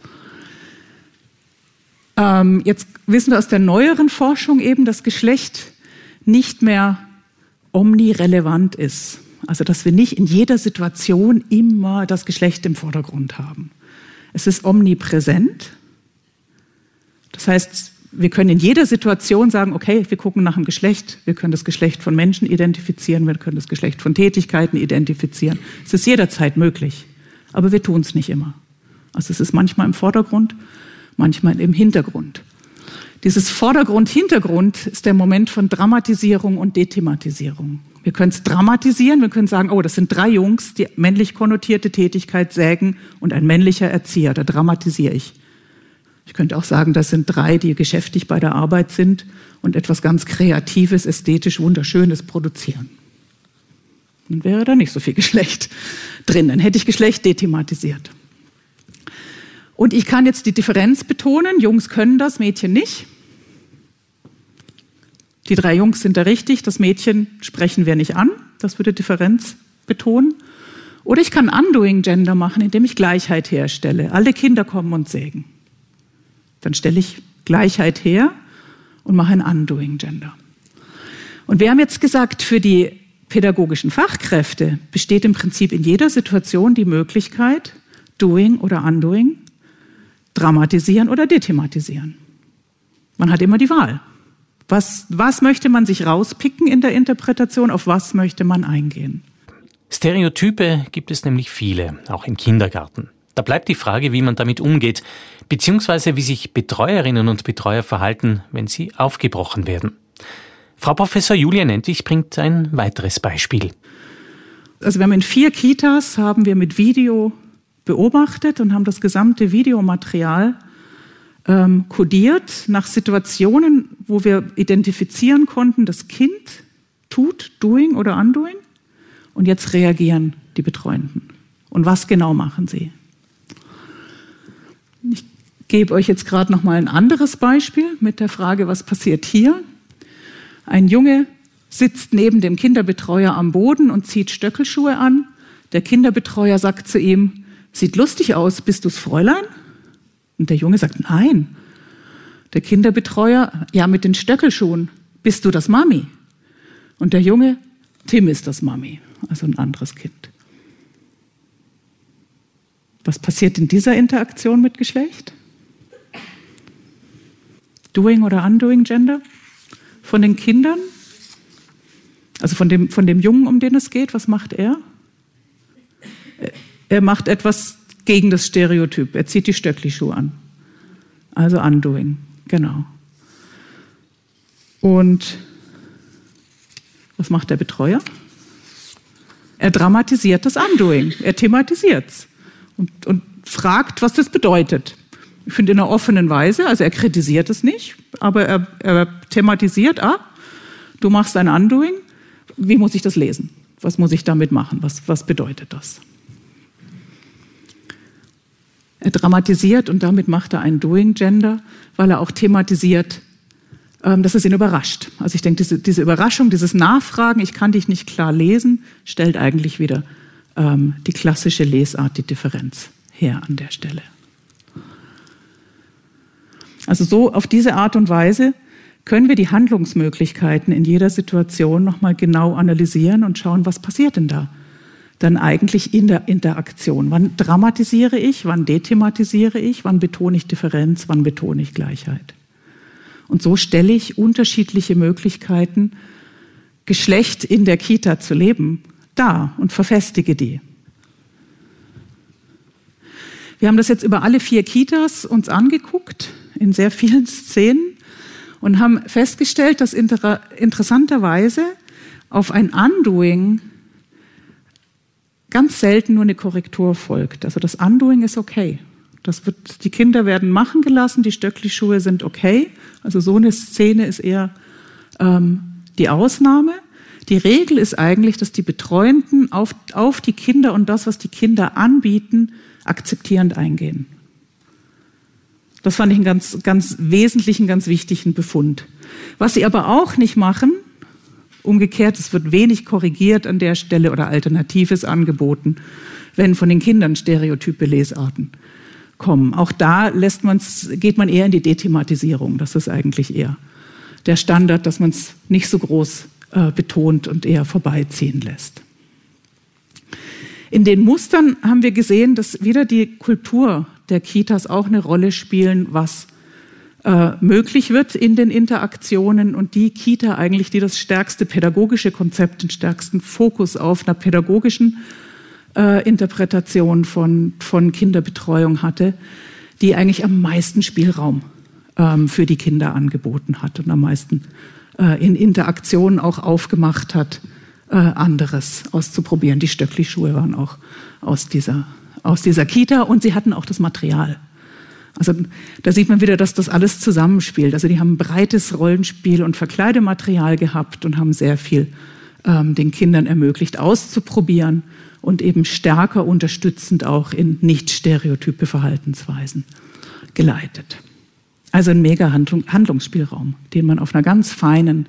Ähm, jetzt wissen wir aus der neueren Forschung eben, dass Geschlecht nicht mehr omnirelevant ist. Also dass wir nicht in jeder Situation immer das Geschlecht im Vordergrund haben. Es ist omnipräsent. Das heißt, wir können in jeder Situation sagen, okay, wir gucken nach dem Geschlecht, wir können das Geschlecht von Menschen identifizieren, wir können das Geschlecht von Tätigkeiten identifizieren. Es ist jederzeit möglich, aber wir tun es nicht immer. Also es ist manchmal im Vordergrund, manchmal im Hintergrund. Dieses Vordergrund-Hintergrund ist der Moment von Dramatisierung und Dethematisierung. Wir können es dramatisieren, wir können sagen, oh, das sind drei Jungs, die männlich konnotierte Tätigkeit sägen und ein männlicher Erzieher, da dramatisiere ich. Ich könnte auch sagen, das sind drei, die geschäftig bei der Arbeit sind und etwas ganz Kreatives, ästhetisch Wunderschönes produzieren. Dann wäre da nicht so viel Geschlecht drin. Dann hätte ich Geschlecht dethematisiert. Und ich kann jetzt die Differenz betonen. Jungs können das, Mädchen nicht. Die drei Jungs sind da richtig, das Mädchen sprechen wir nicht an. Das würde Differenz betonen. Oder ich kann Undoing Gender machen, indem ich Gleichheit herstelle. Alle Kinder kommen und sägen. Dann stelle ich Gleichheit her und mache ein Undoing Gender. Und wir haben jetzt gesagt, für die pädagogischen Fachkräfte besteht im Prinzip in jeder Situation die Möglichkeit, Doing oder Undoing, dramatisieren oder dethematisieren. Man hat immer die Wahl. Was, was möchte man sich rauspicken in der Interpretation, auf was möchte man eingehen? Stereotype gibt es nämlich viele, auch im Kindergarten. Da bleibt die Frage, wie man damit umgeht, beziehungsweise wie sich Betreuerinnen und Betreuer verhalten, wenn sie aufgebrochen werden. Frau Professor Julian Entwich bringt ein weiteres Beispiel. Also wir haben in vier Kitas, haben wir mit Video beobachtet und haben das gesamte Videomaterial ähm, kodiert nach Situationen, wo wir identifizieren konnten, das Kind tut Doing oder Undoing und jetzt reagieren die Betreuenden. Und was genau machen sie? Ich gebe euch jetzt gerade noch mal ein anderes Beispiel mit der Frage, was passiert hier? Ein Junge sitzt neben dem Kinderbetreuer am Boden und zieht Stöckelschuhe an. Der Kinderbetreuer sagt zu ihm, sieht lustig aus, bist du's Fräulein? Und der Junge sagt, nein. Der Kinderbetreuer, ja, mit den Stöckelschuhen, bist du das Mami? Und der Junge, Tim ist das Mami, also ein anderes Kind. Was passiert in dieser Interaktion mit Geschlecht? Doing oder Undoing Gender? Von den Kindern? Also von dem, von dem Jungen, um den es geht, was macht er? Er macht etwas gegen das Stereotyp. Er zieht die Stöckli-Schuhe an. Also Undoing, genau. Und was macht der Betreuer? Er dramatisiert das Undoing. Er thematisiert es und, und fragt, was das bedeutet. Ich finde in einer offenen Weise, also er kritisiert es nicht, aber er, er thematisiert, ah, du machst ein Undoing. wie muss ich das lesen? Was muss ich damit machen? Was, was bedeutet das? Er dramatisiert und damit macht er ein Doing Gender, weil er auch thematisiert, ähm, dass es ihn überrascht. Also ich denke, diese, diese Überraschung, dieses Nachfragen, ich kann dich nicht klar lesen, stellt eigentlich wieder ähm, die klassische Lesart, die Differenz her an der Stelle. Also so auf diese Art und Weise können wir die Handlungsmöglichkeiten in jeder Situation nochmal genau analysieren und schauen, was passiert denn da dann eigentlich in der Interaktion. Wann dramatisiere ich, wann dethematisiere ich, wann betone ich Differenz, wann betone ich Gleichheit. Und so stelle ich unterschiedliche Möglichkeiten, Geschlecht in der Kita zu leben, dar und verfestige die. Wir haben das jetzt über alle vier Kitas uns angeguckt, in sehr vielen Szenen, und haben festgestellt, dass inter- interessanterweise auf ein Undoing ganz selten nur eine Korrektur folgt. Also das Undoing ist okay. Das wird, die Kinder werden machen gelassen, die Stöckli-Schuhe sind okay. Also so eine Szene ist eher ähm, die Ausnahme. Die Regel ist eigentlich, dass die Betreuenden auf, auf die Kinder und das, was die Kinder anbieten, akzeptierend eingehen. Das fand ich einen ganz, ganz wesentlichen, ganz wichtigen Befund. Was sie aber auch nicht machen, umgekehrt, es wird wenig korrigiert an der Stelle oder Alternatives angeboten, wenn von den Kindern stereotype Lesarten kommen. Auch da lässt man's, geht man eher in die Dethematisierung. Das ist eigentlich eher der Standard, dass man es nicht so groß äh, betont und eher vorbeiziehen lässt. In den Mustern haben wir gesehen, dass wieder die Kultur der Kitas auch eine Rolle spielen, was äh, möglich wird in den Interaktionen, und die Kita eigentlich, die das stärkste pädagogische Konzept, den stärksten Fokus auf einer pädagogischen äh, Interpretation von, von Kinderbetreuung hatte, die eigentlich am meisten Spielraum ähm, für die Kinder angeboten hat und am meisten äh, in Interaktionen auch aufgemacht hat, äh, anderes auszuprobieren. Die Stöckli-Schuhe waren auch aus dieser aus dieser Kita, und sie hatten auch das Material. Also da sieht man wieder, dass das alles zusammenspielt. Also die haben ein breites Rollenspiel und Verkleidematerial gehabt und haben sehr viel ähm, den Kindern ermöglicht, auszuprobieren und eben stärker unterstützend auch in nicht stereotype Verhaltensweisen geleitet. Also ein mega Handlung, Handlungsspielraum, den man auf einer ganz feinen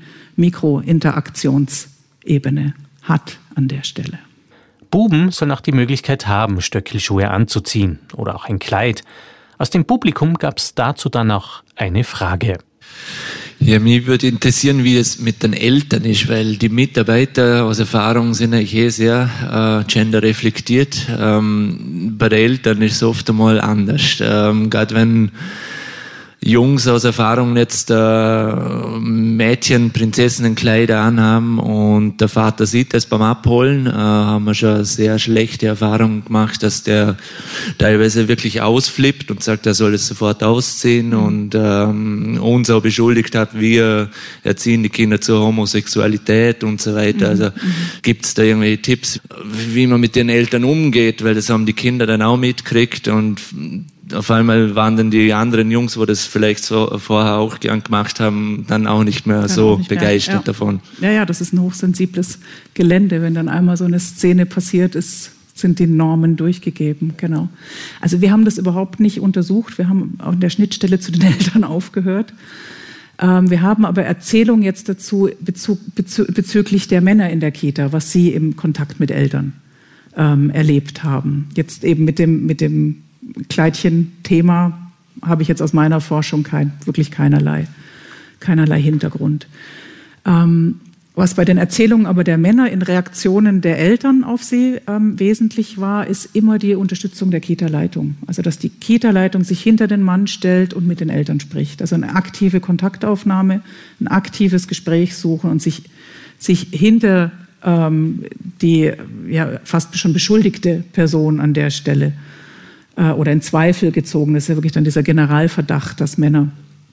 Mikrointeraktionsebene hat an der Stelle. Buben sollen auch die Möglichkeit haben, Stöckelschuhe anzuziehen oder auch ein Kleid. Aus dem Publikum gab es dazu dann auch eine Frage. Ja, mich würde interessieren, wie es mit den Eltern ist, weil die Mitarbeiter aus Erfahrung sind eigentlich eh sehr äh, genderreflektiert. Ähm, bei den Eltern ist es oft einmal anders. Ähm, gerade wenn Jungs aus Erfahrung jetzt äh, Mädchen, Prinzessinnenkleider anhaben und der Vater sieht das beim Abholen, äh, haben wir schon sehr schlechte Erfahrungen gemacht, dass der teilweise wirklich ausflippt und sagt, er soll es sofort ausziehen, mhm. und ähm, uns auch beschuldigt hat, wir erziehen die Kinder zur Homosexualität und so weiter. Mhm. Also mhm. gibt es da irgendwelche Tipps, wie man mit den Eltern umgeht, weil das haben die Kinder dann auch mitgekriegt, und auf einmal waren dann die anderen Jungs, wo das vielleicht so vorher auch gern gemacht haben, dann auch nicht mehr Kann so nicht begeistert mehr. Ja. davon. Ja, ja, das ist ein hochsensibles Gelände. Wenn dann einmal so eine Szene passiert ist, sind die Normen durchgegeben. Genau. Also wir haben das überhaupt nicht untersucht. Wir haben an der Schnittstelle zu den Eltern aufgehört. Ähm, wir haben aber Erzählungen jetzt dazu bezug, bezü, bezüglich der Männer in der Kita, was sie im Kontakt mit Eltern ähm, erlebt haben. Jetzt eben mit dem, mit dem Kleidchen-Thema habe ich jetzt aus meiner Forschung kein, wirklich keinerlei, keinerlei Hintergrund. Ähm, was bei den Erzählungen aber der Männer in Reaktionen der Eltern auf sie ähm, wesentlich war, ist immer die Unterstützung der Kita-Leitung. Also dass die Kita-Leitung sich hinter den Mann stellt und mit den Eltern spricht. Also eine aktive Kontaktaufnahme, ein aktives Gespräch suchen und sich, sich hinter ähm, die ja, fast schon beschuldigte Person an der Stelle oder in Zweifel gezogen. Das ist ja wirklich dann dieser Generalverdacht, dass Männer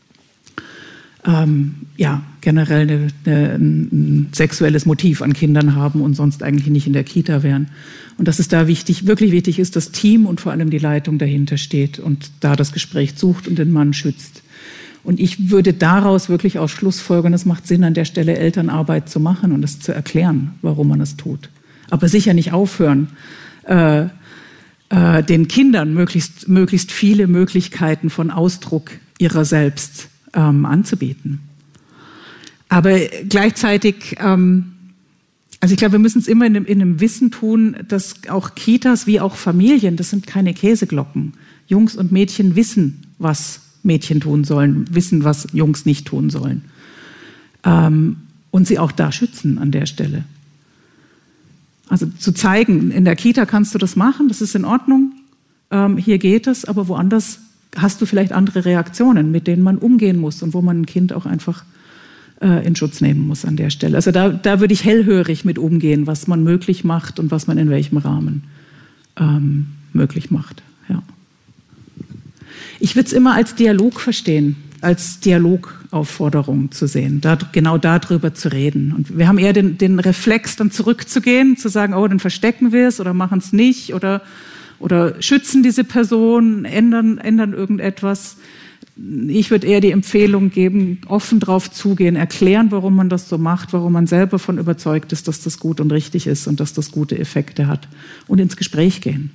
ähm, ja, generell eine, eine, ein sexuelles Motiv an Kindern haben und sonst eigentlich nicht in der Kita wären. Und dass es da wichtig, wirklich wichtig ist, dass Team und vor allem die Leitung dahinter steht und da das Gespräch sucht und den Mann schützt. Und ich würde daraus wirklich auch schlussfolgern, es macht Sinn, an der Stelle Elternarbeit zu machen und es zu erklären, warum man es tut. Aber sicher nicht aufhören, äh, äh, den Kindern möglichst, möglichst viele Möglichkeiten von Ausdruck ihrer selbst ähm, anzubieten. Aber gleichzeitig, ähm, also ich glaube, wir müssen es immer in einem, in einem Wissen tun, dass auch Kitas wie auch Familien, das sind keine Käseglocken. Jungs und Mädchen wissen, was Mädchen tun sollen, wissen, was Jungs nicht tun sollen. Ähm, und sie auch da schützen an der Stelle. Also zu zeigen, in der Kita kannst du das machen, das ist in Ordnung, ähm, hier geht es, aber woanders hast du vielleicht andere Reaktionen, mit denen man umgehen muss und wo man ein Kind auch einfach äh, in Schutz nehmen muss an der Stelle. Also da, da würde ich hellhörig mit umgehen, was man möglich macht und was man in welchem Rahmen ähm, möglich macht. Ja. Ich würde es immer als Dialog verstehen, als Dialogaufforderung zu sehen, da, genau darüber zu reden. Und wir haben eher den, den Reflex, dann zurückzugehen, zu sagen, oh, dann verstecken wir es oder machen es nicht oder, oder schützen diese Person, ändern, ändern irgendetwas. Ich würde eher die Empfehlung geben, offen drauf zugehen, erklären, warum man das so macht, warum man selber davon überzeugt ist, dass das gut und richtig ist und dass das gute Effekte hat und ins Gespräch gehen.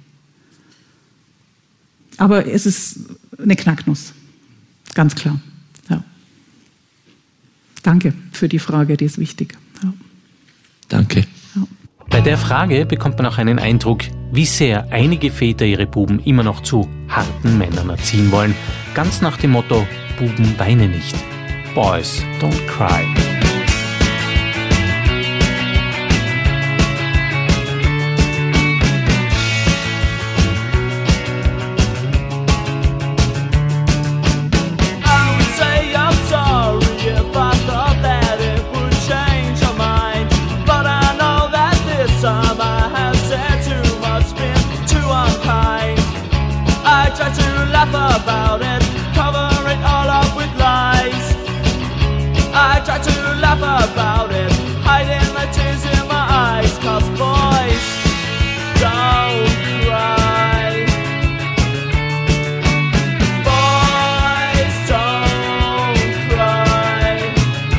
Aber es ist eine Knacknuss, ganz klar. Ja. Danke für die Frage, die ist wichtig. Ja. Danke. Ja. Bei der Frage bekommt man auch einen Eindruck, wie sehr einige Väter ihre Buben immer noch zu harten Männern erziehen wollen. Ganz nach dem Motto, Buben weine nicht. Boys don't cry. About it, cover it all up with lies. I try to laugh about it, hiding the tears in my eyes. Cause boys don't cry. Boys don't cry.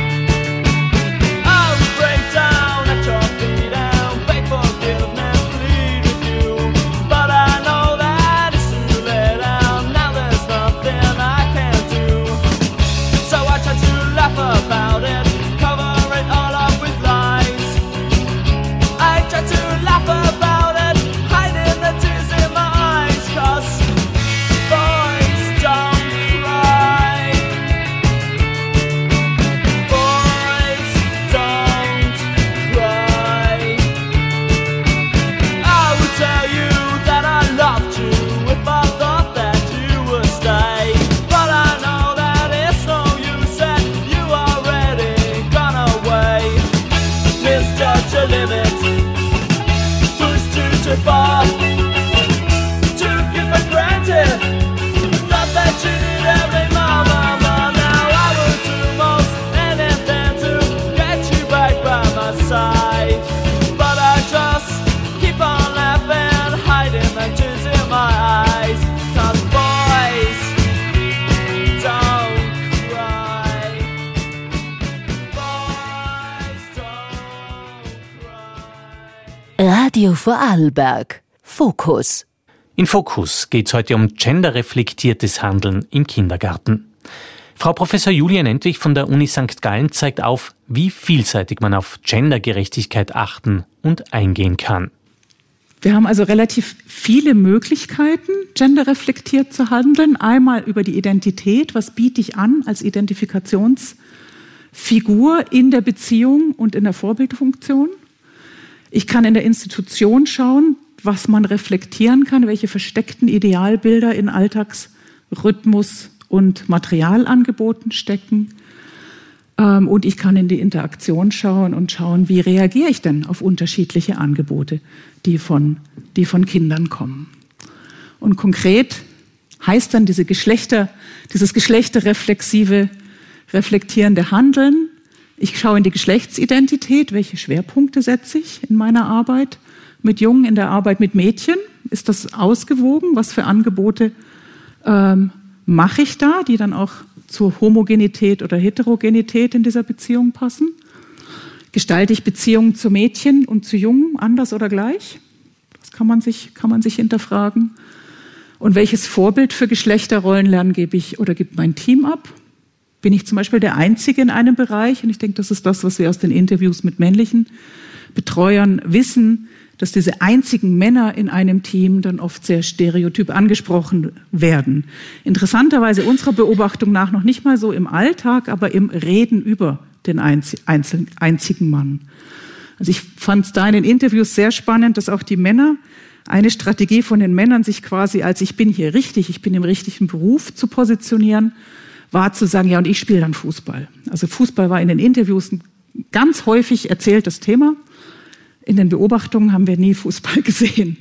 I will break down at your feet and beg forgiveness, plead with you. But I know that it's too late and now there's nothing I can do. So I try to laugh about it, cover it all up with lies. I try to laugh about it, hiding the tears in my eyes. Cause boys don't cry. Boys don't cry. I would tell you that I loved you if I thought that you would stay. But I know that it's no use and you already gone away. Misjudge your limits, pushed you too far, took you for granted, thought that you did every mama. Now I would do most anything to get you back by my side. But I just keep on laughing, hiding the tears in my eyes. Cause boys don't cry. Boys don't cry. Radio Vorarlberg. Fokus. In Fokus geht es heute um genderreflektiertes Handeln im Kindergarten. Frau Professor Julian Entwich von der Uni Sankt Gallen zeigt auf, wie vielseitig man auf Gendergerechtigkeit achten und eingehen kann. Wir haben also relativ viele Möglichkeiten, genderreflektiert zu handeln. Einmal über die Identität, was biete ich an als Identifikationsfigur in der Beziehung und in der Vorbildfunktion. Ich kann in der Institution schauen, was man reflektieren kann, welche versteckten Idealbilder in Alltagsrhythmus und Materialangeboten stecken. Und ich kann in die Interaktion schauen und schauen, wie reagiere ich denn auf unterschiedliche Angebote, die von, die von Kindern kommen. Und konkret heißt dann diese Geschlechter, dieses geschlechterreflexive, reflektierende Handeln. Ich schaue in die Geschlechtsidentität, welche Schwerpunkte setze ich in meiner Arbeit mit Jungen, in der Arbeit mit Mädchen. Ist das ausgewogen? Was für Angebote ähm, mache ich da, die dann auch zur Homogenität oder Heterogenität in dieser Beziehung passen? Gestalte ich Beziehungen zu Mädchen und zu Jungen anders oder gleich? Das kann man sich, kann man sich hinterfragen. Und welches Vorbild für Geschlechterrollenlernen gebe ich oder gibt mein Team ab? Bin ich zum Beispiel der Einzige in einem Bereich? Und ich denke, das ist das, was wir aus den Interviews mit männlichen Betreuern wissen, dass diese einzigen Männer in einem Team dann oft sehr stereotyp angesprochen werden. Interessanterweise unserer Beobachtung nach noch nicht mal so im Alltag, aber im Reden über den einzigen Mann. Also ich fand es da in den Interviews sehr spannend, dass auch die Männer, eine Strategie von den Männern, sich quasi als ich bin hier richtig, ich bin im richtigen Beruf zu positionieren, war zu sagen, ja, und ich spiele dann Fußball. Also Fußball war in den Interviews ein ganz häufig erzähltes Thema. In den Beobachtungen haben wir nie Fußball gesehen.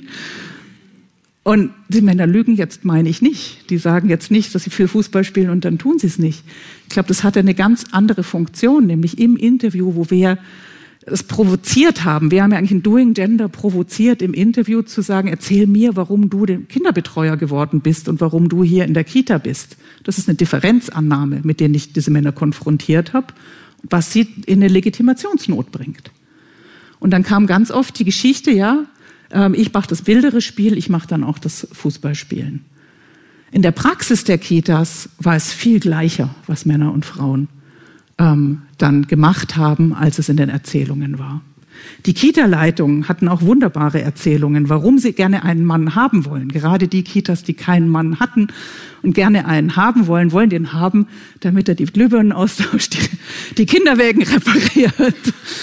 Und die Männer lügen jetzt, meine ich nicht. Die sagen jetzt nicht, dass sie viel Fußball spielen und dann tun sie es nicht. Ich glaube, das hatte eine ganz andere Funktion, nämlich im Interview, wo wir es provoziert haben. Wir haben ja eigentlich ein Doing Gender provoziert, im Interview zu sagen, erzähl mir, warum du der Kinderbetreuer geworden bist und warum du hier in der Kita bist. Das ist eine Differenzannahme, mit der ich diese Männer konfrontiert habe, was sie in eine Legitimationsnot bringt. Und dann kam ganz oft die Geschichte, ja, ich mache das wildere Spiel, ich mache dann auch das Fußballspielen. In der Praxis der Kitas war es viel gleicher, was Männer und Frauen ähm, dann gemacht haben, als es in den Erzählungen war. Die Kita-Leitungen hatten auch wunderbare Erzählungen, warum sie gerne einen Mann haben wollen. Gerade die Kitas, die keinen Mann hatten und gerne einen haben wollen, wollen den haben, damit er die Glühbirnen austauscht, die, die Kinderwägen repariert.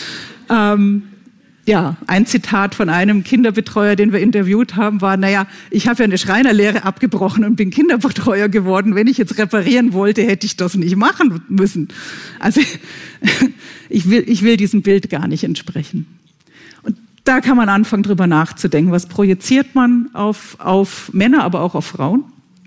Ähm, Ja, ein Zitat von einem Kinderbetreuer, den wir interviewt haben, war, naja, ich habe ja eine Schreinerlehre abgebrochen und bin Kinderbetreuer geworden. Wenn ich jetzt reparieren wollte, hätte ich das nicht machen müssen. Also ich will, ich will diesem Bild gar nicht entsprechen. Und da kann man anfangen, drüber nachzudenken. Was projiziert man auf, auf Männer, aber auch auf Frauen,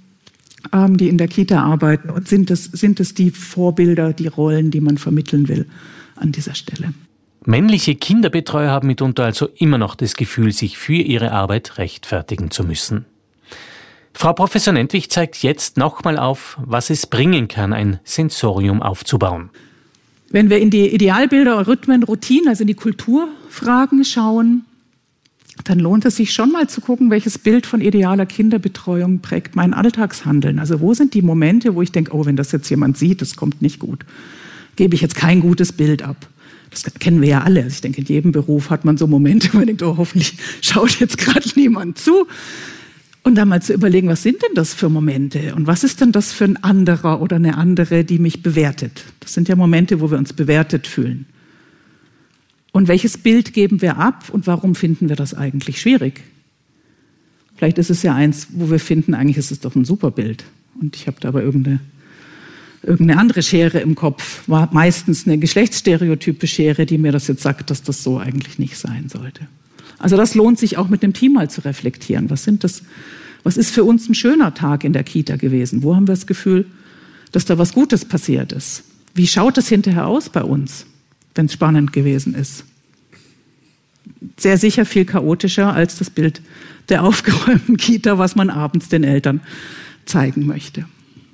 ähm, die in der Kita arbeiten? Und sind es, sind es die Vorbilder, die Rollen, die man vermitteln will an dieser Stelle? Männliche Kinderbetreuer haben mitunter also immer noch das Gefühl, sich für ihre Arbeit rechtfertigen zu müssen. Frau Professor Nentwich zeigt jetzt nochmal auf, was es bringen kann, ein Sensorium aufzubauen. Wenn wir in die Idealbilder, Rhythmen, Routinen, also in die Kulturfragen schauen, dann lohnt es sich schon mal zu gucken, welches Bild von idealer Kinderbetreuung prägt mein Alltagshandeln. Also wo sind die Momente, wo ich denke, oh, wenn das jetzt jemand sieht, das kommt nicht gut. Gebe ich jetzt kein gutes Bild ab. Das kennen wir ja alle. Ich denke, in jedem Beruf hat man so Momente, wo man denkt, oh, hoffentlich schaut jetzt gerade niemand zu. Und dann mal zu überlegen, was sind denn das für Momente? Und was ist denn das für ein anderer oder eine andere, die mich bewertet? Das sind ja Momente, wo wir uns bewertet fühlen. Und welches Bild geben wir ab und warum finden wir das eigentlich schwierig? Vielleicht ist es ja eins, wo wir finden, eigentlich ist es doch ein super Bild. Und ich habe da aber irgendeine irgendeine andere Schere im Kopf, war meistens eine geschlechtsstereotype Schere, die mir das jetzt sagt, dass das so eigentlich nicht sein sollte. Also das lohnt sich auch mit dem Team mal zu reflektieren. Was sind das, was ist für uns ein schöner Tag in der Kita gewesen? Wo haben wir das Gefühl, dass da was Gutes passiert ist? Wie schaut das hinterher aus bei uns, wenn es spannend gewesen ist? Sehr sicher viel chaotischer als das Bild der aufgeräumten Kita, was man abends den Eltern zeigen möchte.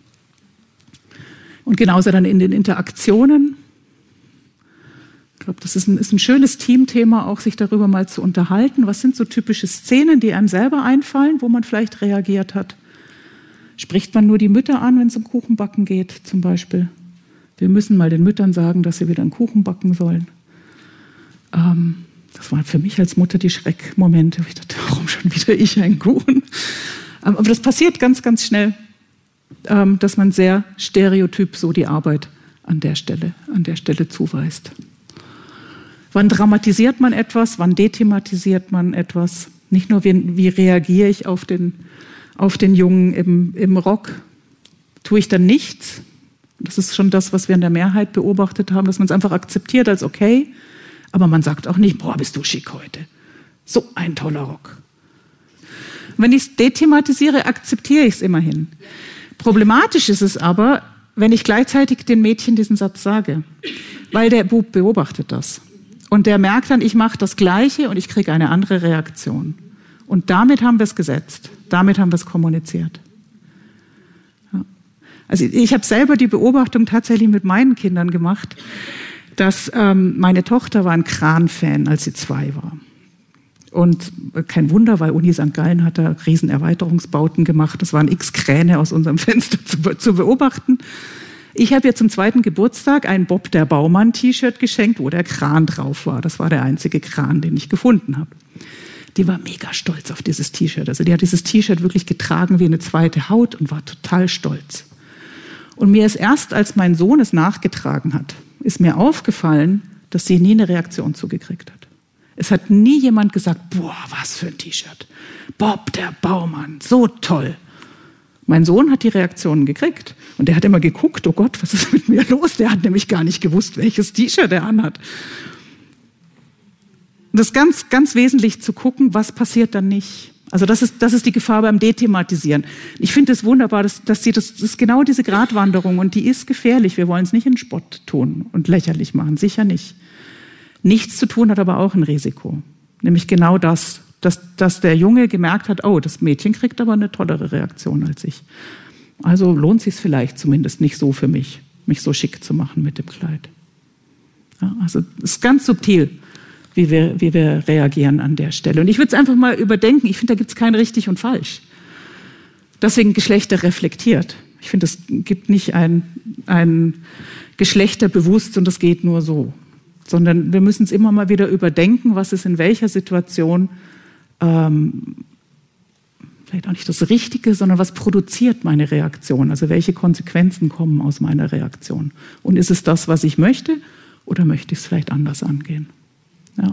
Und genauso dann in den Interaktionen. Ich glaube, das ist ein, ist ein schönes Teamthema, auch sich darüber mal zu unterhalten. Was sind so typische Szenen, die einem selber einfallen, wo man vielleicht reagiert hat? Spricht man nur die Mütter an, wenn es um Kuchenbacken geht, zum Beispiel? Wir müssen mal den Müttern sagen, dass sie wieder einen Kuchen backen sollen. Ähm, das waren für mich als Mutter die Schreckmomente. Ich dachte, warum schon wieder ich einen Kuchen? Aber das passiert ganz, ganz schnell, dass man sehr stereotyp so die Arbeit an der Stelle, an der Stelle zuweist. Wann dramatisiert man etwas? Wann dethematisiert man etwas? Nicht nur, wie, wie reagiere ich auf den, auf den Jungen im, im Rock? Tue ich dann nichts? Das ist schon das, was wir in der Mehrheit beobachtet haben, dass man es einfach akzeptiert als okay, aber man sagt auch nicht, boah, bist du schick heute. So ein toller Rock. Wenn ich es dethematisiere, akzeptiere ich es immerhin. Problematisch ist es aber, wenn ich gleichzeitig den Mädchen diesen Satz sage, weil der Bub beobachtet das. Und der merkt dann, ich mache das Gleiche und ich kriege eine andere Reaktion. Und damit haben wir es gesetzt, damit haben wir es kommuniziert. Ja. Also ich habe selber die Beobachtung tatsächlich mit meinen Kindern gemacht, dass ähm, meine Tochter war ein Kran-Fan, als sie zwei war. Und kein Wunder, weil Uni Sankt Gallen hat da riesen Erweiterungsbauten gemacht. Das waren x Kräne aus unserem Fenster zu, zu beobachten. Ich habe ihr zum zweiten Geburtstag ein Bob der Baumann-T-Shirt geschenkt, wo der Kran drauf war. Das war der einzige Kran, den ich gefunden habe. Die war mega stolz auf dieses T-Shirt. Also die hat dieses T-Shirt wirklich getragen wie eine zweite Haut und war total stolz. Und mir ist erst, als mein Sohn es nachgetragen hat, ist mir aufgefallen, dass sie nie eine Reaktion zugekriegt hat. Es hat nie jemand gesagt, boah, was für ein T-Shirt. Bob der Baumann, so toll. Mein Sohn hat die Reaktionen gekriegt und der hat immer geguckt, oh Gott, was ist mit mir los? Der hat nämlich gar nicht gewusst, welches T-Shirt er anhat. Das ist ganz, ganz wesentlich zu gucken, was passiert dann nicht. Also das ist, das ist die Gefahr beim Dethematisieren. Ich finde es wunderbar, dass, dass sie das, das ist genau diese Gratwanderung und die ist gefährlich. Wir wollen es nicht in Spott tun und lächerlich machen, sicher nicht. Nichts zu tun hat aber auch ein Risiko, nämlich genau das, dass, dass der Junge gemerkt hat, oh, das Mädchen kriegt aber eine tollere Reaktion als ich. Also lohnt es sich vielleicht zumindest nicht so für mich, mich so schick zu machen mit dem Kleid. Ja, also es ist ganz subtil, wie wir, wie wir reagieren an der Stelle. Und ich würde es einfach mal überdenken. Ich finde, da gibt es kein richtig und falsch. Deswegen Geschlechter reflektiert. Ich finde, es gibt nicht ein, ein Geschlechterbewusst und das geht nur so. Sondern wir müssen es immer mal wieder überdenken, was ist in welcher Situation ähm, vielleicht auch nicht das Richtige, sondern was produziert meine Reaktion? Also welche Konsequenzen kommen aus meiner Reaktion? Und ist es das, was ich möchte, oder möchte ich es vielleicht anders angehen? Ja.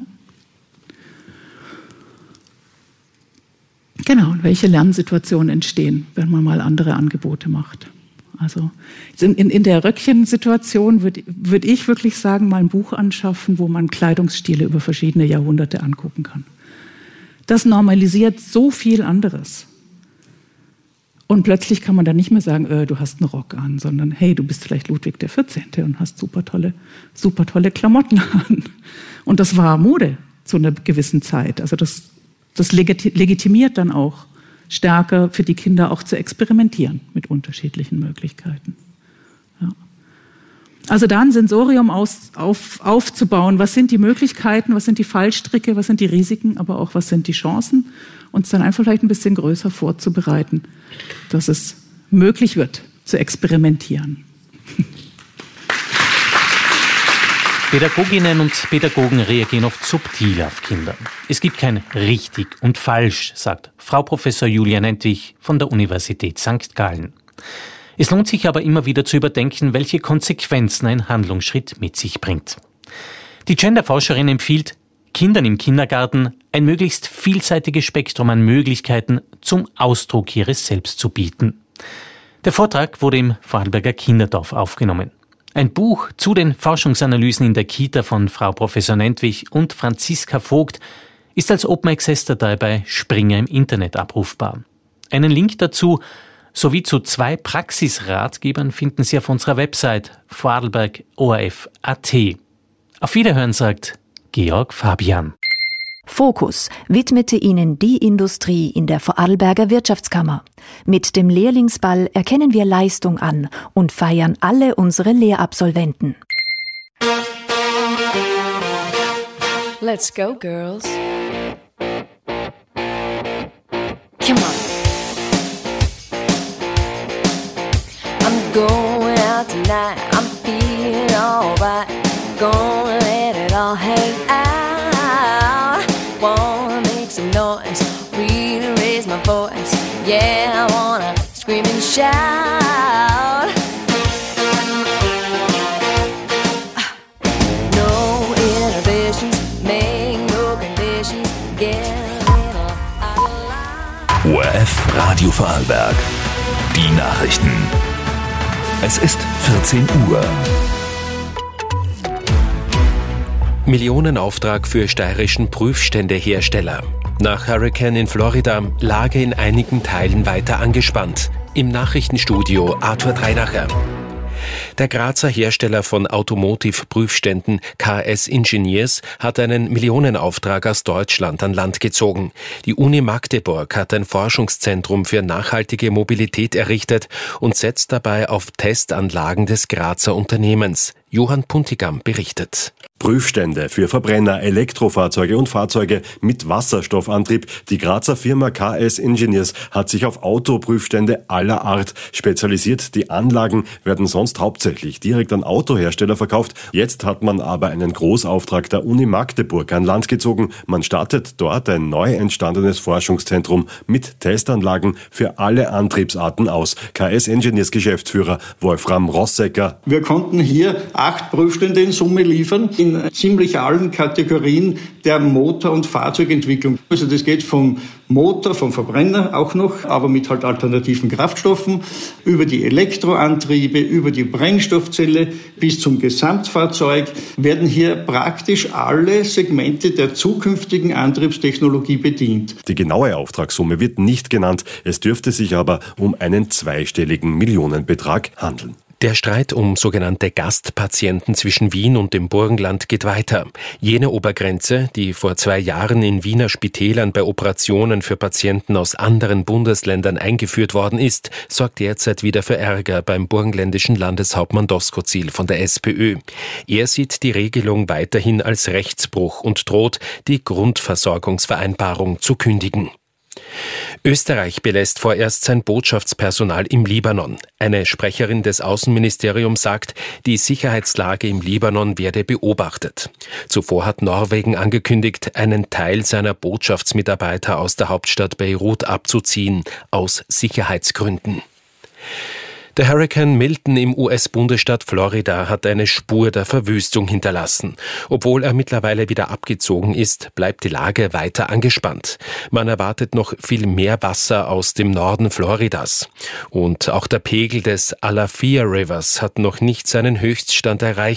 Genau, und welche Lernsituationen entstehen, wenn man mal andere Angebote macht. Also in, in, in der Röckchensituation würde würd ich wirklich sagen, mal ein Buch anschaffen, wo man Kleidungsstile über verschiedene Jahrhunderte angucken kann. Das normalisiert so viel anderes. Und plötzlich kann man dann nicht mehr sagen, äh, du hast einen Rock an, sondern hey, du bist vielleicht Ludwig der vierzehnte und hast super tolle, super tolle Klamotten an. Und das war Mode zu einer gewissen Zeit. Also das, das legitimiert dann auch stärker für die Kinder auch zu experimentieren mit unterschiedlichen Möglichkeiten. Ja. Also da ein Sensorium aus, auf, aufzubauen, was sind die Möglichkeiten, was sind die Fallstricke, was sind die Risiken, aber auch was sind die Chancen, uns dann einfach vielleicht ein bisschen größer vorzubereiten, dass es möglich wird, zu experimentieren. Pädagoginnen und Pädagogen reagieren oft subtil auf Kinder. Es gibt kein richtig und falsch, sagt Frau Professor Julia Nentwich von der Universität Sankt Gallen. Es lohnt sich aber immer wieder zu überdenken, welche Konsequenzen ein Handlungsschritt mit sich bringt. Die Genderforscherin empfiehlt, Kindern im Kindergarten ein möglichst vielseitiges Spektrum an Möglichkeiten zum Ausdruck ihres Selbst zu bieten. Der Vortrag wurde im Vorarlberger Kinderdorf aufgenommen. Ein Buch zu den Forschungsanalysen in der Kita von Frau Professor Nentwich und Franziska Vogt ist als Open Access Datei bei Springer im Internet abrufbar. Einen Link dazu sowie zu zwei Praxisratgebern finden Sie auf unserer Website vorarlberg O R F Punkt A T. Auf Wiederhören sagt Georg Fabian. Fokus widmete Ihnen die Industrie in der Vorarlberger Wirtschaftskammer. Mit dem Lehrlingsball erkennen wir Leistung an und feiern alle unsere Lehrabsolventen. Let's go, girls. Come on. I'm going out tonight. I'm feeling alright. Gonna let it all hang out. Wanna make some noise, really raise my voice. Yeah, I wanna scream and shout. No inhibitions, make no conditions. Get a little out of line. O R F Radio Vorarlberg. Die Nachrichten. Es ist vierzehn Uhr. Millionenauftrag für steirischen Prüfständehersteller. Nach Hurricane in Florida, Lage in einigen Teilen weiter angespannt. Im Nachrichtenstudio Arthur Dreinacher. Der Grazer Hersteller von Automotive-Prüfständen K S Engineers hat einen Millionenauftrag aus Deutschland an Land gezogen. Die Uni Magdeburg hat ein Forschungszentrum für nachhaltige Mobilität errichtet und setzt dabei auf Testanlagen des Grazer Unternehmens. Johann Puntigam berichtet. Prüfstände für Verbrenner, Elektrofahrzeuge und Fahrzeuge mit Wasserstoffantrieb. Die Grazer Firma K S Engineers hat sich auf Autoprüfstände aller Art spezialisiert. Die Anlagen werden sonst hauptsächlich direkt an Autohersteller verkauft. Jetzt hat man aber einen Großauftrag der Uni Magdeburg an Land gezogen. Man startet dort ein neu entstandenes Forschungszentrum mit Testanlagen für alle Antriebsarten aus. K S Engineers Geschäftsführer Wolfram Rossecker. Wir konnten hier acht Prüfstände in Summe liefern, in ziemlich allen Kategorien der Motor- und Fahrzeugentwicklung. Also das geht vom Motor, vom Verbrenner auch noch, aber mit halt alternativen Kraftstoffen, über die Elektroantriebe, über die Brennstoffzelle bis zum Gesamtfahrzeug werden hier praktisch alle Segmente der zukünftigen Antriebstechnologie bedient. Die genaue Auftragssumme wird nicht genannt, es dürfte sich aber um einen zweistelligen Millionenbetrag handeln. Der Streit um sogenannte Gastpatienten zwischen Wien und dem Burgenland geht weiter. Jene Obergrenze, die vor zwei Jahren in Wiener Spitälern bei Operationen für Patienten aus anderen Bundesländern eingeführt worden ist, sorgt derzeit wieder für Ärger beim burgenländischen Landeshauptmann Doskozil von der SPÖ. Er sieht die Regelung weiterhin als Rechtsbruch und droht, die Grundversorgungsvereinbarung zu kündigen. Österreich belässt vorerst sein Botschaftspersonal im Libanon. Eine Sprecherin des Außenministeriums sagt, die Sicherheitslage im Libanon werde beobachtet. Zuvor hat Norwegen angekündigt, einen Teil seiner Botschaftsmitarbeiter aus der Hauptstadt Beirut abzuziehen, aus Sicherheitsgründen. Der Hurrikan Milton im U S-Bundesstaat Florida hat eine Spur der Verwüstung hinterlassen. Obwohl er mittlerweile wieder abgezogen ist, bleibt die Lage weiter angespannt. Man erwartet noch viel mehr Wasser aus dem Norden Floridas. Und auch der Pegel des Alafia Rivers hat noch nicht seinen Höchststand erreicht.